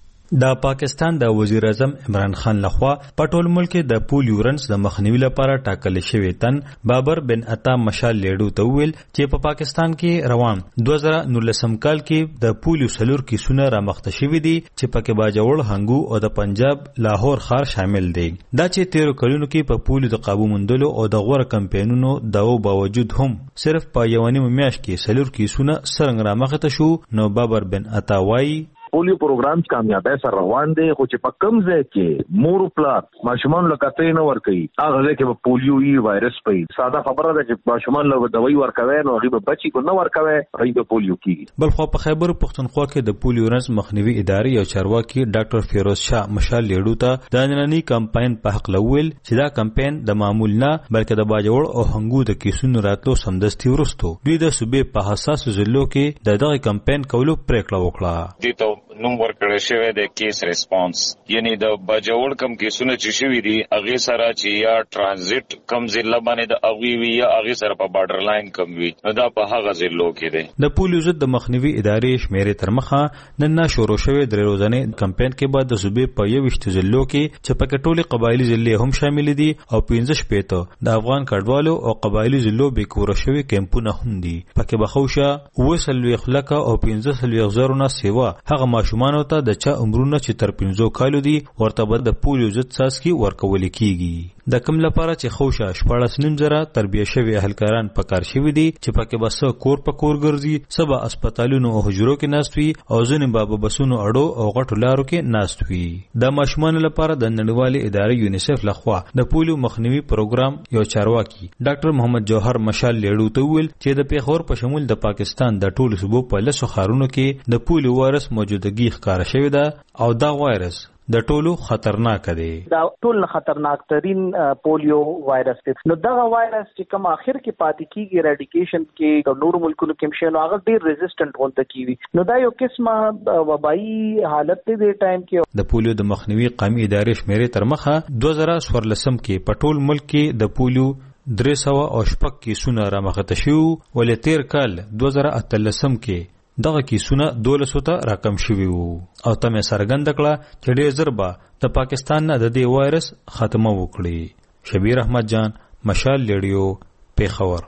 Speaker 7: د پاکستان د وزیر اعظم عمران خان لخوا په ټول ملک د پولیو رنس د مخنیوي لپاره ټاکل شوی تن بابر بن عطا مشال لیډو ته ویل چې په پا پاکستان کې روان دوه زره نولسم کال کې د پولیو سلور کیسونه رامخته شوي دي چې پکې باجوړ هنګو او د پنجاب لاهور ښار شامل دي. دا چې تیرو کلونو کې په پولیو د قابو موندلو او د غوره کمپاینونو دغو باوجود هم صرف په یو نیمه میاشت کې سلور کیسونه څرنګه رامخته شو، نو بابر بن عطا وایي
Speaker 8: پولیو پروګرام کامیابی سره روان دی، خو چې په کم ځای کې مور پلار ماشومان له کتې نه ورکوي هغه ځای کې به پولیو ای وایرس پي. ساده خبره ده چې ماشومان له دوی ورکوي نو هغه به بچي کو نه ورکوي هغه به پولیو کیږي.
Speaker 7: بل خو په خیبر پختونخوا کې د پولیو رنس مخنیوي ادارې او چارواکي ډاکټر فیروز شاه مشال لیډو ته د نننی کمپاین په حق لویل چې دا کمپاین د معمول نه بلکې د باجوړ او هنګو د کیسونو راتلو سمدستي ورستو دوی د صوبې په حساس ضلعو کې د دغه کمپاین کولو پریکړه وکړه.
Speaker 24: نوم ورکړی شوی د کیس ریسپانس، یعنی د باجوړ کم کیسونه چې شوي دي هغې سره چې یا ټرانزیټ کم ضلع باندې د هغوی وي یا هغې سره په بارډر لاین کم وي، نو دا په هغه ضلعو کې دی.
Speaker 7: د پولیو ضد د مخنیوي ادارې شمیرې تر مخه نن نه شروع شوی درې ورځنی کمپاین کې به د صوبې په یوویشتو ضلعو کې چې پکې ټولې قبایلي ضلعې هم شامل دي او پنځه شپېته د افغان کډوالو او قبایلي ضلعو بې کوره شوي کیمپونه هم دي. پکې به خوشه اوه څلوېښت لکه او پنځه څلوېښت زرو نه سیوا هغه ماشومانو ته د چا عمرونه چې تر پنځو کالو دي ورته به د پولیو ضد څاڅکي ورکول کیږي. د کوم لپاره چې خوشه شپاړس نیم زره تربیه شوي اهلکاران په کار شوي دي چې پکې به څه کور په کور ګرځي، څه به اسپتالونو او حجرو کې ناست وي او ځینې به په بسونو اډو او غټو لارو کې ناست وي. د ماشومانو لپاره د نړیوالې ادارې یونیسف لخوا د پولیو مخنیوي پروګرام یو چارواکي ډاکټر محمد جوهر مشال لیډو ته ویل چې د پیښور په شمول د پاکستان د ټولو صوبو په لسو ښارونو کې د پولیو وایرس موجودګي ښکاره شوې ده او دا وایرس د ټولو خطرناک دی.
Speaker 25: دا ټول خطرناک ترين پولیو وایرس دی. نو دا وایرس چې کوم اخر کې پاتې کیږي اریډیکیشن کې د نور ملکونو کې مشن هغه ډیر ریزिस्ټنټ ونته کیوي. نو دا یو قسمه وبایي حالت دی د ټایم کې.
Speaker 7: د پولیو د مخنیوي قومي ادارې شمیرې تر مخه دوه زره څوارلسم کې په ټول ملک کې د پولیو درې سوه او شپږ کیسونه رامخته شو، ولې تیر کال دوه زره اتلسم کې دغه کیسونه دولسو ته راکم شوي وو او تمه څرګنده کړه چې ډېر ژر به د پاکستان نه د دې وایرس خاتمه وکړي. شبیر احمد جان، مشال ریډیو، پیښور.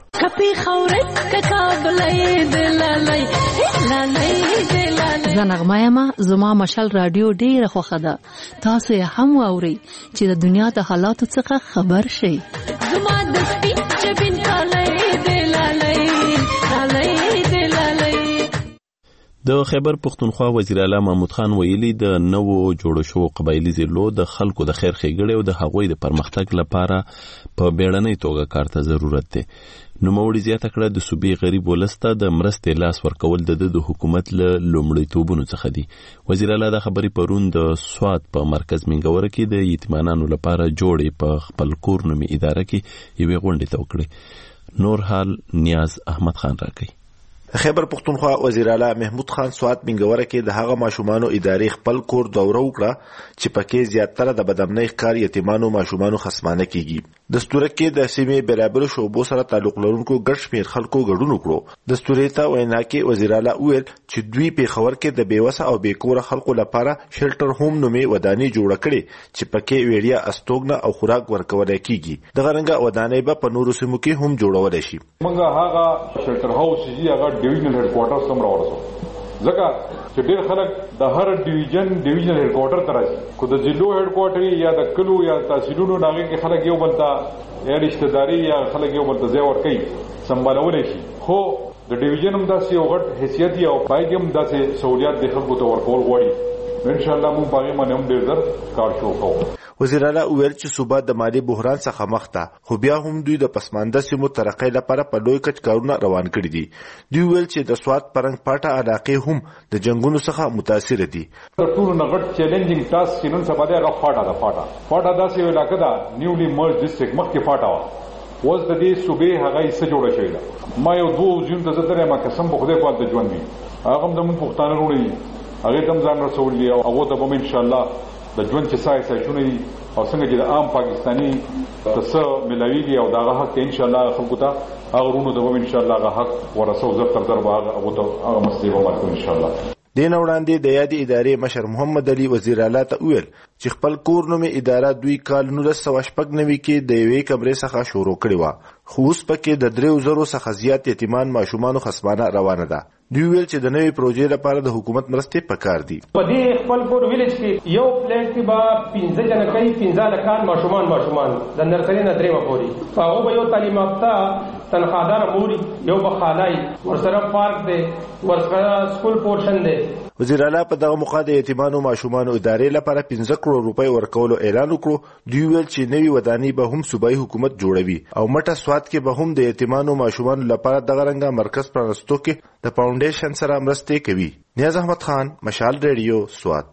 Speaker 26: زه نغمه یم، زما مشال رادیو ډیره خوښه ده. تاسو یې هم واورئ چې د دنیا د حالاتو څخه خبر شئ. زما د سپین چبین کالی دی لالی لالی دی لالی.
Speaker 1: د خیبر پختونخوا وزیر اعلی محمود خان ویلي د نوو جوړو شوو قبایلي ضلعو د خلکو د خیر ښېګڼې او د هغوی د پرمختګ لپاره په بیړنۍ توګه کار ته ضرورت دی. نوموړي زیاته کړه د صوبې غریب ولس ته د مرستې لاس ورکول د د حکومت له لومړیتوبونو څخه دي. وزیر اعلی دا خبرې پرون د سوات په مرکز منګوره کې د یتیمانانو لپاره جوړې په خپل کور نومي اداره کې یوې غونډې ته وکړې. نور حال نیاز احمد خان راکړي.
Speaker 11: خیبر پختونخوا وزیر اعلی محمود خان سوات منګوره کې د هغه ماشومانو ادارې خپل کور دوره وکړه چې پکې زیاتره د بدامنۍ ښکار یتیمانو ماشومانو خصمانه کیږي. دستور کې د سیمې برابر شعبو سره تعلق لرونکو ګډ شمېر خلکو ګډون وکړو. دستور ته وینا کې وزیر اعلی وویل چې دوی په خبر کې د بیوسه او بیکوره خلکو لپاره شلټر هوم نومې ودانۍ جوړ کړي چې پکې ویډیا استوګنه او خوراک ورکول کیږي. دغه رنګه ودانۍ به په نورو سیمو کې هم جوړول شي.
Speaker 13: موږ هغه شلټر هاوس چې هغه ډیویژنل هډ کوارټرز سم راوړو ځکه چې ډېر خلک د هر ډیویژن ډیویژنل هډ کوارټر ته راځي خو د ضلعو هډ کوارټر یا د کلو یا تحصیلونو ناغې کې خلک یو بل ته یا رشتہ داري یا خلک یو بل ته ځای ورکوي سمبالولی شي خو د ډیویژن هم داسې یو غټ حیثیت یا پای کې هم داسې سہولیات د خلکو ته ورکول غواړي. ان شاء الله موږ باغې باندې هم ډېر زر کار شروع کوو.
Speaker 11: وزیر اعلی وویل چې صوبه د مالی بحران څخه مخ ده خو بیا هم دوی د پسمانده سیمو ترقۍ لپاره په لوی کچ کارونه روان کړي دي. دوی ویل چې د سوات پرنګ پاټه علاقې هم د جنگونو څخه متاثر دي.
Speaker 13: د ټولو نه غټ چیلنجینګ ټاسک چې نن سبا دی هغه پاټه ده. پاټه پاټه داسې یو علاقه ده نیولی مرج ډسټریکټ مخکې پاټه وه اوس د دې صوبې هغه حصه جوړه شوې ده. ما یو دوه وزیرونو ته زه درې ما قسم په خدای په هلته ژوند وي هغه هم زموږ پښتانه وروڼه دي هغې ته هم ځان رسولی دي او هغو ته به م انشاءالله د ژوند چې سای سایشونه دي او څنګه چې د عام پاکستاني ته څه ملاویږي او د هغه حق انشاءالله خلکو ته هغه وروڼو ته به انشاءالله هغه حق ورسو زر تر زر به هغو ته هغه مسلې به ورکړو انشاءالله.
Speaker 11: دې نه وړاندې د یادې ادارې مشر محمد علي وزیر اعلی ته وویل چې خپل کور نومې اداره دوی کال نولس سوه شپږ نوي کې د یوې کمرې څخه شروع کړې وه خو اوس پکې د دریو زرو څخه زیات یتیمان ماشومانو خصمانه روانه ده. دوی ویل چې د نوې پروژې لپاره د حکومت مرستې پکار دي.
Speaker 14: په دې خپل کور ویلج کې یو پلیټ کې به پنځه جنه کوي پنځه لکان ماشومان ماشومان د نرسري نه درېمه پورې هغه به یو تعلیم یافته تنخواداره موري یو به خالای ورسره پارک دی ورسره سکول پورشن دی.
Speaker 11: وزیر اعلی په دغه موقع د یتیمانو ماشومانو ادارې لپاره پنځه کروڑ روپۍ ورکولو اعلان وکړو. دوی ویل چې نوې ودانۍ به هم صوبایي حکومت جوړوي او مټه سوات کې به هم د یتیمانو ماشومانو لپاره دغه رنګه مرکز پرانستو کې د فاونډیشن سره مرستې کوي. نیاز احمد خان، مشال ریډیو، سوات.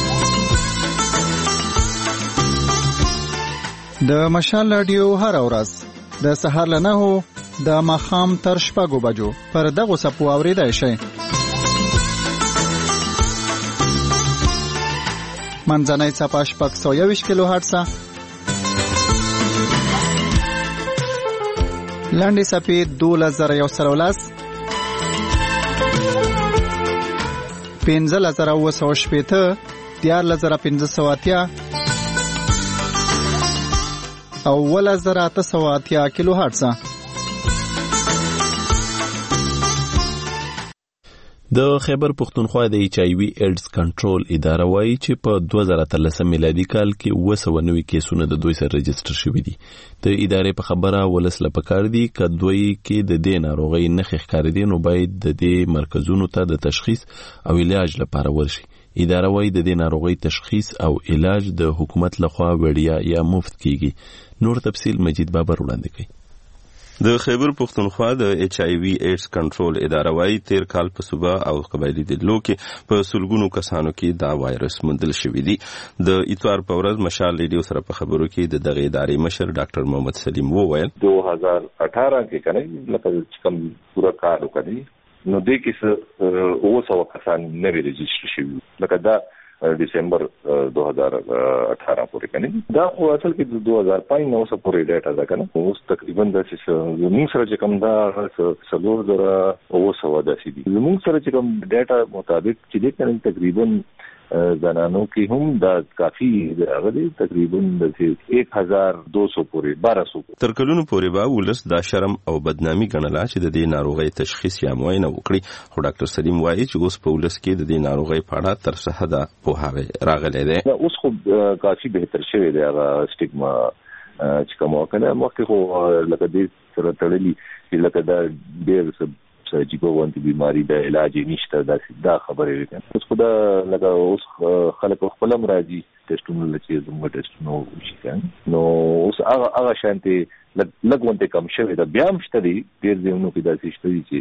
Speaker 10: د مشال ریډیو هر ورځ د سهار له نهو د ماښام تر شپږو بجو پر دغو څپو اورېدای شئ. منځنۍ څپه شپږ سوه یوویشت کیلو هرټزه، لنډې څپې دولس زره یو سل او لس، پنځلس زره اووه سوه شپېته، دیارلس زره پنځه سوه اتیا او اوولس زره اته سوه اتیا کیلو هرټزه.
Speaker 1: د خیبر پختونخوا د ایچ آی وی ایډز کنټرول اداره وایي چې په دوه زره اتلسم میلادي کال کې اوه سوه نوي کیسونه د دوی سره رجسټر شوي دي. د ادارې په خبره ولس له پکار دي که دوی کې د دې ناروغۍ نښې ښکارېدې نو باید د دې مرکزونو ته د تشخیص او علاج لپاره ورشي. اداره وایي د دې ناروغۍ تشخیص او علاج د حکومت لخوا وړیا یا مفت کیږي. نور تفصیل مجید بابر وړاندې کوي.
Speaker 16: د خیبر پختونخوا د ایچ آی وی ایډز کنټرول اداره وايي تیر کال په صوبه او قبایلی ضلعو کې په سلګونو کسانو کې دا وایرس موندل شوی دی. د اتوار په ورځ مشال ریډیو سره په خبرو کې د دغه ادارې مشر ډاکټر محمد سلیم وویل
Speaker 8: دو هزار اٹھارہ کې کنه لکه چې کوم پورا کال وکړي نو د کې اوه سوه کسان نوی رجسټر شوي لکه دا دسمبر دو هزار اٹھارہ پورې کنه دا خو اصل کې دو هزار پنځه نو سره پورې ډیټا ده کنه اوس تقریبا د زموږ سره چې کوم دا څلور زره اوه سوه داسې دي. زموږ سره چې کوم ډیټا مطابق چې د کنه تقریبا زنانو کې هم دا کافی هغه تقریبا د ایک هزار دو سو پورې بارہ سو
Speaker 16: تر کلونو پورې به ولس دا شرم او بدنامي ګڼله چې د دې ناروغۍ تشخیص یا معاینه وکړي. خو ډاکټر سلیم وایي چې اوس په ولس کې د دې ناروغۍ په اړه تر څه حده پوهاوی راغلی دی.
Speaker 8: اوس خو کافی بهتر شوی دی هغه سټیګما چې کوم وکړه مخکې خو لکه دې سره تړلي چې لکه دا ډېر عجیبه وانتی بیماری دا علاج نشته دا دا خبره وي. اوس خو دا لکه اوس خلک خپل هم راځي ټیسټونه لچې زموږ ټیسټونه وشي نو اوس هغه هغه شانتي لږ وانته کم شوی دا بیا هم شته دي ډېر ځایونو کې داسې شته دي چې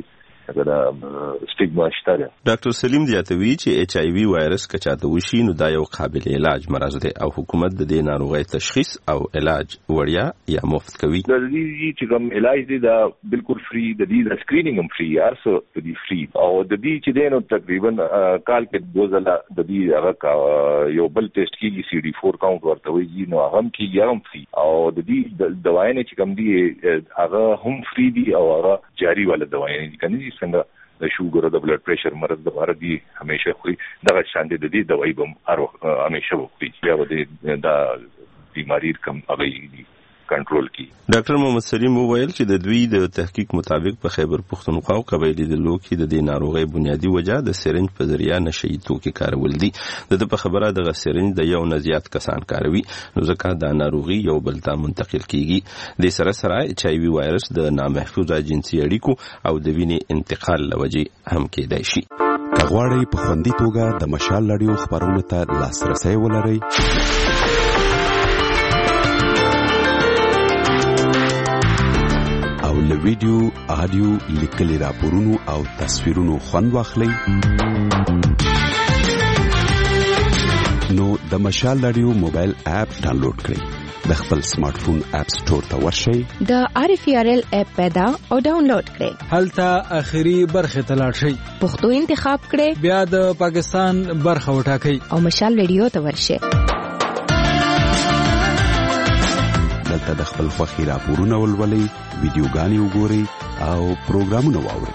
Speaker 8: دا سټیګما شته.
Speaker 16: ډاکټر سلیم زیاتوي چې ایچ آی وی وایرس کچاته وشي نو دا یو قابل علاج مرض دی او حکومت د دې ناروغۍ تشخیص او علاج وړیا یا مفت کوي.
Speaker 8: د دې چې کوم علاج دی دا بالکل فری، د دې د سکرینینګ هم فری، هر څه دی فری، او د دې چې دینو تقریبا کال کې دوه ځله د دې هغه یو بل ټیسټ کیږي، سی ډي فور کاونټ ورته وایي، نو هغه هم کیږي هم فری، او د دې دوايانې چې کوم دي هغه هم فری دي او هغه جاری ولا دوايانې دي کني څنګه د شوګر د بلډ پریشر مرض د لپاره دي همیشه خوري، دغه شان دي د دې دوايي به هر وخت همیشه وخوري بیا به د بیماری کم هغه دي کنټرول کی.
Speaker 16: ډاکټر محمد سلیم وویل چې د دوی د تحقیق مطابق په خیبر پښتونخوا او قبایلی ضلعو کې د دې ناروغۍ بنیادی وجہ د سرنج په ذریعہ نشئی توکي کارول دي. د په خبره د سرنج د یو نه زیات کسان کاروي نو ځکه دا ناروغي یو بل ته منتقل کیږي. د سره سره ایچ آی وی وایرس د نامحفوظه جنسي اړیکو او د وینې انتقال لوجې هم کېدای شي.
Speaker 15: کغواړی په خوندي توګه د مشال رادیو خبرونو ته لاسرسي ولرئ او له ویډیو، آډیو، لیکلي راپورونو او تصویرونو خوند واخلئ نو د مشال رادیو موبایل اپ ډاونلوډ کړئ، د خپل سمارټ فون اپ سٹور ته ورشئ،
Speaker 17: د آر اف ار ال اپ پیدا او ډاونلوډ کړئ،
Speaker 3: هلته اخیری برخه ته لاړ شئ،
Speaker 17: پښتو انتخاب کړئ،
Speaker 3: بیا د پاکستان برخه وټاکئ
Speaker 17: او مشال رادیو ته ورشئ.
Speaker 15: دلته د خپل خوښي راپورونه ولولئ، ویډیوګانې وګورئ او پروګرامونه واورئ.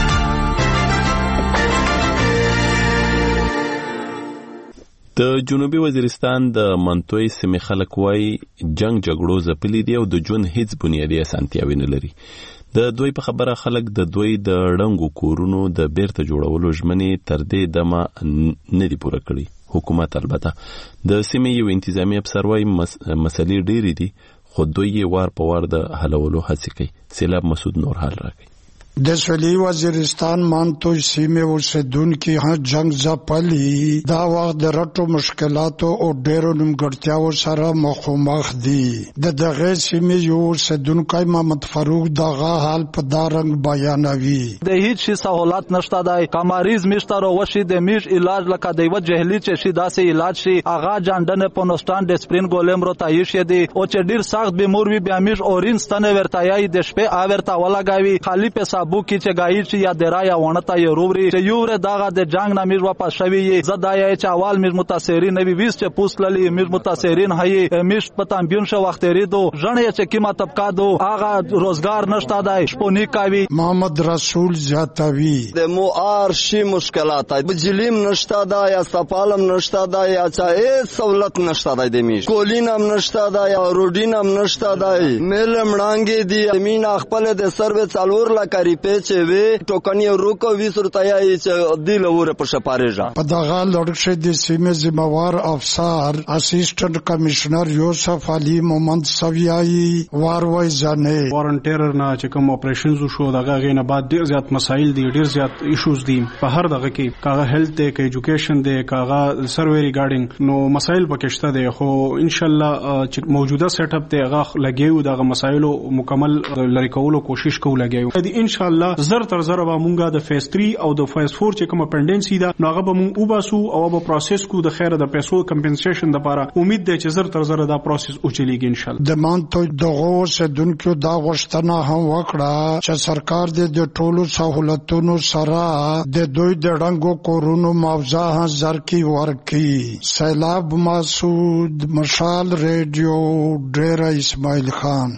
Speaker 1: د جنوبي وزیرستان د منتوي سیمې خلک وایي جنگ جګړو ځپلي دي او د ژوند هیڅ بنیادي اسانتیاوې نه لري. د دوی په خبره خلک د دوی د ړنګو کورونو د بیرته جوړولو ژمنې تر دې دمه نه دي پوره کړي. حکومت البته د سیمې یو انتظامی افسر وایي مسلې ډېرې دي خو دوی یې وار په وار د حلولو هڅې کوي. سیلاب مسعود نور حال راکوي.
Speaker 18: د سویلي وزیرستان مانتوی سیمې اوسیدونکي ها جنگ ځپلي دا وخت د رټو مشکلاتو او ډېرو نیمګړتیاو سره مخامخ دي. د دغه سیمې یو اوسیدونکی محمد فاروق دغه حال په دا رنګ بیانوي.
Speaker 19: د هیڅ شي سہولت نشته دی، کماریز مشترو وشي د میش علاج لکه د یو جهلی چې شي داسې علاج شي اغا جاندنه پونستان د سپرین ګولم رو تایش دی او چې ډیر سخت بیمور وي بیا میش اورین ستنه ورتایي د شپه آورتا ولګاوي خالی پیسې بو کی چې گای چې یا درا یا ونتا یې روبري چې یو ر داغه د جنگ نامیر واپس شوی زدایا چې اول میر متاثرین نبی ویس چې پوسللی میر متاثرین هي مش پتام بیون شو وخت ری دو ژړې چې کیما طبقه دو اغه روزگار نشتا دای شپونی کاوی.
Speaker 18: محمد رسول زیاتوی
Speaker 20: د مو ار شي مشکلات بجلیم نشتا دا یا سپالم نشتا دا یا چا سہولت نشتا دا د میش کولینم نشتا دا یا روډینم نشتا دا ملم ړانګې دی مين خپل د سروې څلور لا کاری چې وی ټوکنی روکو ویس روتایي چې دی لور په شپارېجا
Speaker 18: په دغه لړشه د سیمې ذمہوار افسر اسسټنټ کمشنر یوسف علي محمد سویایي واروي ځنه
Speaker 21: وارنټیر نه چې کوم اپریشنز شو دغه غینه بعد ډیر زیات مسایل دي ډیر زیات ایشوز دي په هر دغه کې کاغه هیلث دی کې ایجوکیشن دی کاغه سروي ریګارډینګ نو مسایل پکشته دي خو ان شاء الله چې موجوده سیټ اپ ته هغه لګیو دغه مسایلو مکمل لری کولو کوشش کوو لګیو دي ان شاء الله زر تر زر به مونږه د فیز تھری او د فیز فور چې کوم پینډنسي دا نو هغه به مونږ وباسو او به پروسس کو د خیره د پیسو کمپنسیشن لپاره امید ده چې زر تر زر دا پروسس او چلیږي ان شاء الله.
Speaker 18: د مانتو دغه سدونکو دا غشتنه هم وکړه چې سرکار د ټولو سہولتونو سره د دوی د ړنګو کورونو معاوضه زر کی ورکی. سیلاب مسعود مشال ریډیو ډیر اسماعیل خان.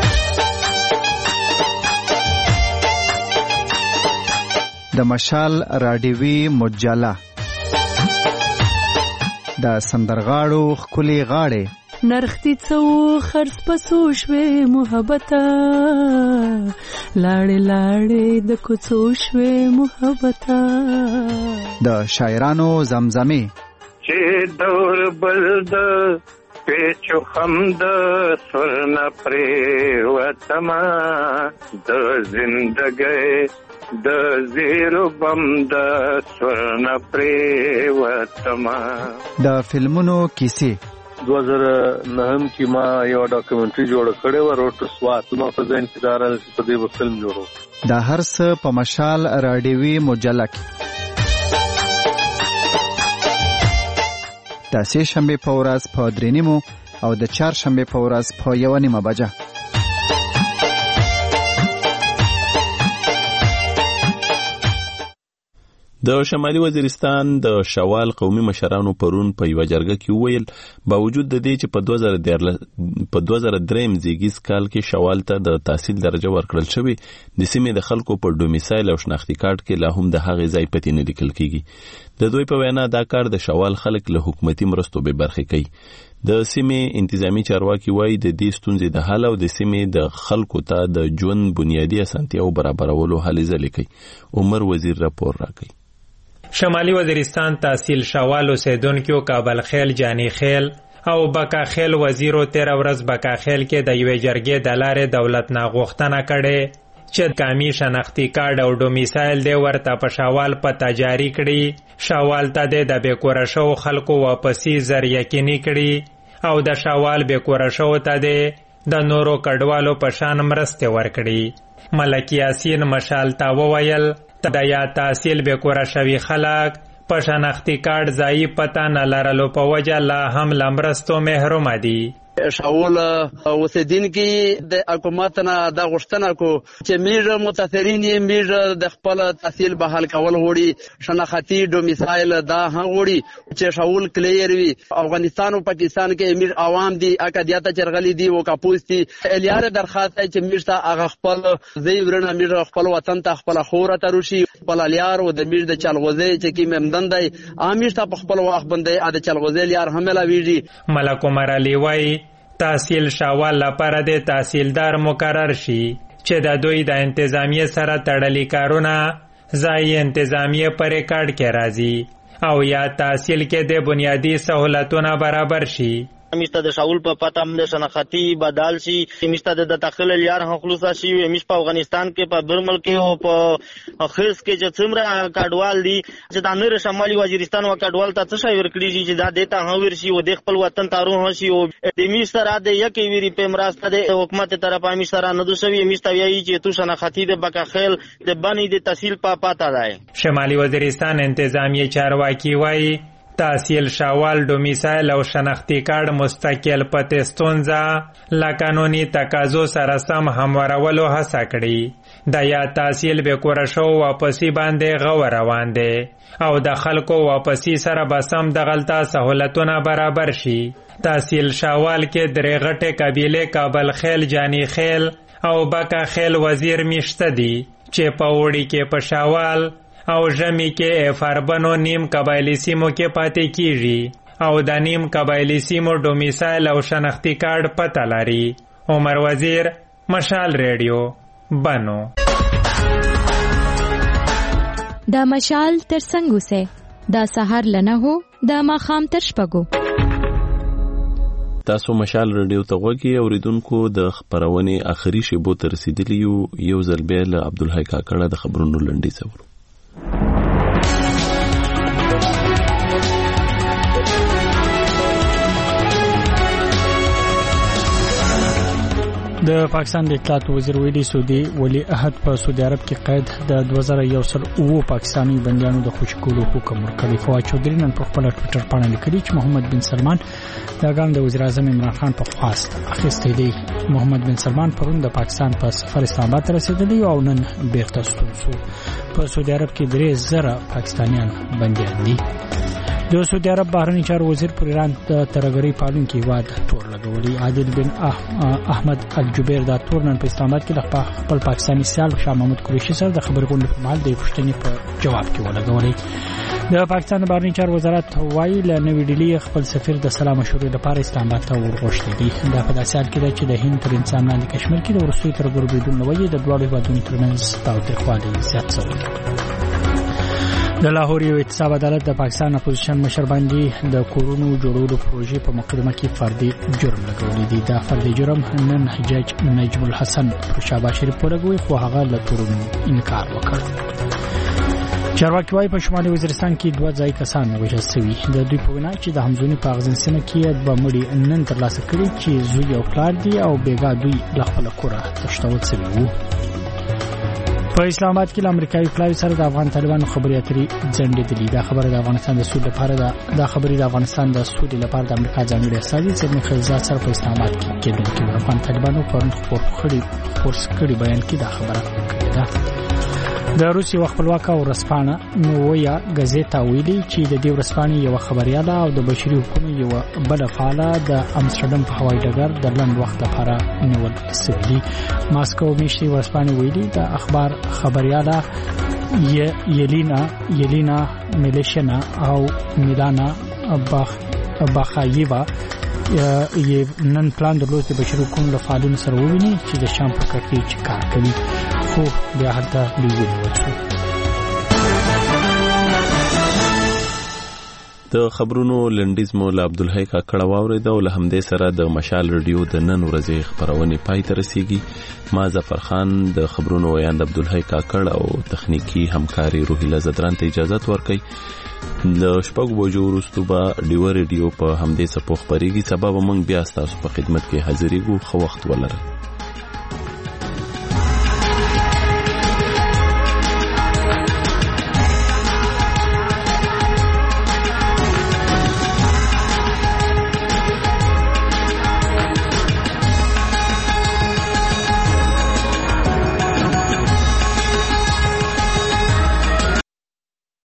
Speaker 10: د مشال راډیوي مجله د سندرغاړو خولي غاړې
Speaker 26: نرختی څو خرڅ پسو شوي محبته لاړې لاړې د کوڅو شوي محبته
Speaker 10: د شاعرانو زمزمه
Speaker 27: چې دور بلد پیچو خمد سرنا پری وتما د زندګۍ د زیرو بم د سورنا پری وتما.
Speaker 10: د فلمونو کیسې
Speaker 2: دوه زره نهم کې ما یو ډاکومنټري جوړ کړی و روډ ټو سوات ما په ځین کې دار په دې په فلم جوړو
Speaker 10: دا هر څه په مشال رادیوي مجله کې د سه شنبه په ورځ په درې نیمو او د چهار شنبه په ورځ په یو نیمه بجه.
Speaker 1: د شمالي وزیرستان د شوال قومي مشرانو پرون په یو جرګه کې ویل باوجود د دې چې په دوه زره درې زیږیز کال کې شوال ته د تحصیل درجه ورکړل شوې د سیمې د خلکو په ډومیسایل او شناختی کارت کې لا هم د هغې ځای پتې نه لیکل کیږي. د دوی په وینا دا کار د شوال خلک له حکومتي مرستو به برخې کوي. د سیمې انتظامی چارواکي وایي د دې ستونزې د حل او د سیمې د خلکو ته د ژوند بنیادي اسانتیاو برابرولو هلې ځلې کوي. عمر وزیر راپور راکوي.
Speaker 4: شمالی وزیرستان تحصیل شوال اوسیدونکو کابل خیل جانی خیل او بکا خیل وزیرو تیر ورځ بکا خیل کې د یوې جرګې د لارې دولت نه غوښتنه کړې چې قومي شناختی کارت او ډومیسایل دی ورته په شوال پته جاری کړي. شوال ته د بیکوره شو خلکو واپسی زر یقیني کړي او د شوال بیکوره شو ته د نورو کډوالو په شان مرسته ورکړي. ملک یاسین مشال تا وویل د یا تحصیل به کور شوی خلک په شناختی کارت ځای پته نه لرلو په وجه لا هم لمرستو محروم دي.
Speaker 5: شاول اوسیدونکي د حکومت نه د غوښتنه کو چې میږه متاثرین یې میږه د خپل تحصیل بحال کول غوړي شناختی ډومیسایل دا هم غوړي چې شاول کلیر وي. افغانستان او پاکستان کې میر عوام دي اکدیاته چرغلي دي او کاپوستی الیار درخواست چې میرته هغه خپل زی ورنه میږه خپل وطن ته خپل خوره تروشي خپل الیار او د میږه د چلغوزي چې کی ممدن دی امیشته په خپل واخ باندې د چلغوزي الیار هملا ویږي.
Speaker 4: ملک عمر علی وای تحصیل شوال لپاره د تحصیلدار مقرر شي چې د دوی د انتظامیه سره تړلي کارونه ځای انتظامیه پر ریکارډ کې راځي او یا تحصیل کې د بنیادی سہولتونه برابر شي.
Speaker 9: میشته د شاول په پته هم د شناختی بدل شي میشته د داخل لیار هم خلاص شي میش په افغانستان کې په برمل کې او په خرس کې چې څومره کډوال دي چې د نور شمالي وزیرستان او کډوال ته څه شي ورکړي چې دا دیتا هم ورشي او د خپل وطن ته روح شي او د میش سره د یکې ویری په مرسته د حکومت طرفه میش سره نه دوسوي میشته ویي چې تو شناختی د بکاخیل د بنی د تحصیل په پته ده.
Speaker 4: شمالي وزیرستان انتظامی چارواکي وایي تحصیل شوال ډومیسایل او شناختی کارت مستقل پتستونزه لا قانوني تقاضو سره سم همورولو هڅه کړي. د یا تحصیل به کور شو واپسی باندې غو روان دي او د خلکو واپسی سره به سم د غلطه سہولتونه برابر شي. تحصیل شوال کې درې غټه قبیله کابل خیل جانی خیل او بکا خیل وزیر میشته دي چې په وړي کې په شوال او ژمی کې فاربنو نیم قبایلی سیمو کې پاتې کیږي او د نیم قبایلی سیمو ډومیسایل او شناختی کارت پته لري. عمر وزیر مشال ریډیو بنو.
Speaker 17: دا مشال تر څنګه سه دا سحر لنه هو دا ماخام تر شپګو.
Speaker 1: تاسو مشال ریډیو ته غوږی اوریدونکو د خبرونې اخري شیبو ته رسیدلی یو ځل بیا له عبدالحی کاکړه د خبرونو لنډی څورو.
Speaker 12: د پاکستان د اطلاعات وزیر ویلي سعودي ولی عہد په سعودي عرب کې قید د دوه زره یو سل اوه پاکستاني بندیانو د خوشی کولو حکم ورکړی. فواد چودھری نن په خپل ټوئیټر باندې لیکلي چې محمد بن سلمان دا ګام د وزیر اعظم عمران خان په خواست اخیستی دی. محمد بن سلمان پرون د پاکستان په سفر اسلام آباد رسیدلی او نن بیرته ستون شو. په سعودي عرب کې درې زره پاکستانیان بندیان دي. د سعودي عرب بهرنی چارو وزیر پر ایران د ترګری پالونکو هیواد تور لګولي. عادل بن احمد الجبیر دا تور نن په اسلام آباد کې د خپل پاکستاني سیال شاه محمود قریشي سره د خبرو غونډې په مهال د پښتنې په جواب کې ولګولي. د پاکستان بهرنی چارو وزارت وایي له نوې ډیلی خپل سفیر د سلام مشورې لپاره اسلام آباد ته ورغښتي دي. دا په داسې حال کې ده چې د هند تر انسان لاندې کشمیر کې د ورسوي ترګر بدون نوې د دوه هیوادونو ترمنځ تاوتریخوالی زیات شوی. د لاهور یو احتساب عدالت د پاکستان اپوزیشن مشر باندې د کورونو جوړولو پروژې په مقدمه کې فردي جرم لګولې دي. دا فردي جرم نن حجاج نجم الحسن پر شهباز شریف ولګوي خو هغه له تورونو انکار وکړ. چارواکي وايي په شمالي وزیرستان کې دوه ځای کسان وژل شوي. د دوی په وینا چې د همزوني په اغزن سیمه کې دوه مړي نن ترلاسه کړي چې زوی او پلار دي او بیګا دوی له خپله کوره تښتول شوي وو. په اسلام آباد کې له امریکایي پلاوي سره د افغان طالبانو خبرې اترې ځنډېدلې. دا خبره د افغانستان د سود لپاره ده. دا خبرې د افغانستان د سود لپاره د امریکا ځانګړي استازي سیدني خلیلزاد سره په اسلام آباد کې کېدونکي وو. افغان طالبانو پرون خپور کړي بیان کې دا خبره کړې ده. د روسي خپلواکه ورځپاڼه نوویا غزیتا ویلي چې د دې ورځپاڼې یو خبرياله او د بشري حقوقو یو بل فعاله د امستردام په هوایي ډګر د لند وخت لپاره نیول شوې دي. ماسکو میشتي ورځپاڼې ویلي د اخبار خبرياله یلینا یلینا میلیشنا او میلانا باخ باخایوا یې نن پلان درلود د بشري حقوقو له فعالینو سره وویني چې د شام په کړکۍ چې کار کوي. خو بیا هلته لیږل وشو.
Speaker 1: د خبرونو لنډیز مو له عبدالحی کاکړه واورېده او له همدې سره د مشال رادیو د نن ورځې خپرونې پای ته رسیږي. ما ظفر خان د خبرونو ویاند عبدالحی کاکړ او تخنیکی همکاري روحیله زدران ته اجازه ورکړي. د شپږ بجو وروسته به ډیوه رادیو په همدې څپو خپرېږي. سبا به موږ بیا ستاسو په خدمت کې حاضرېږو. ښه وخت ولرئ.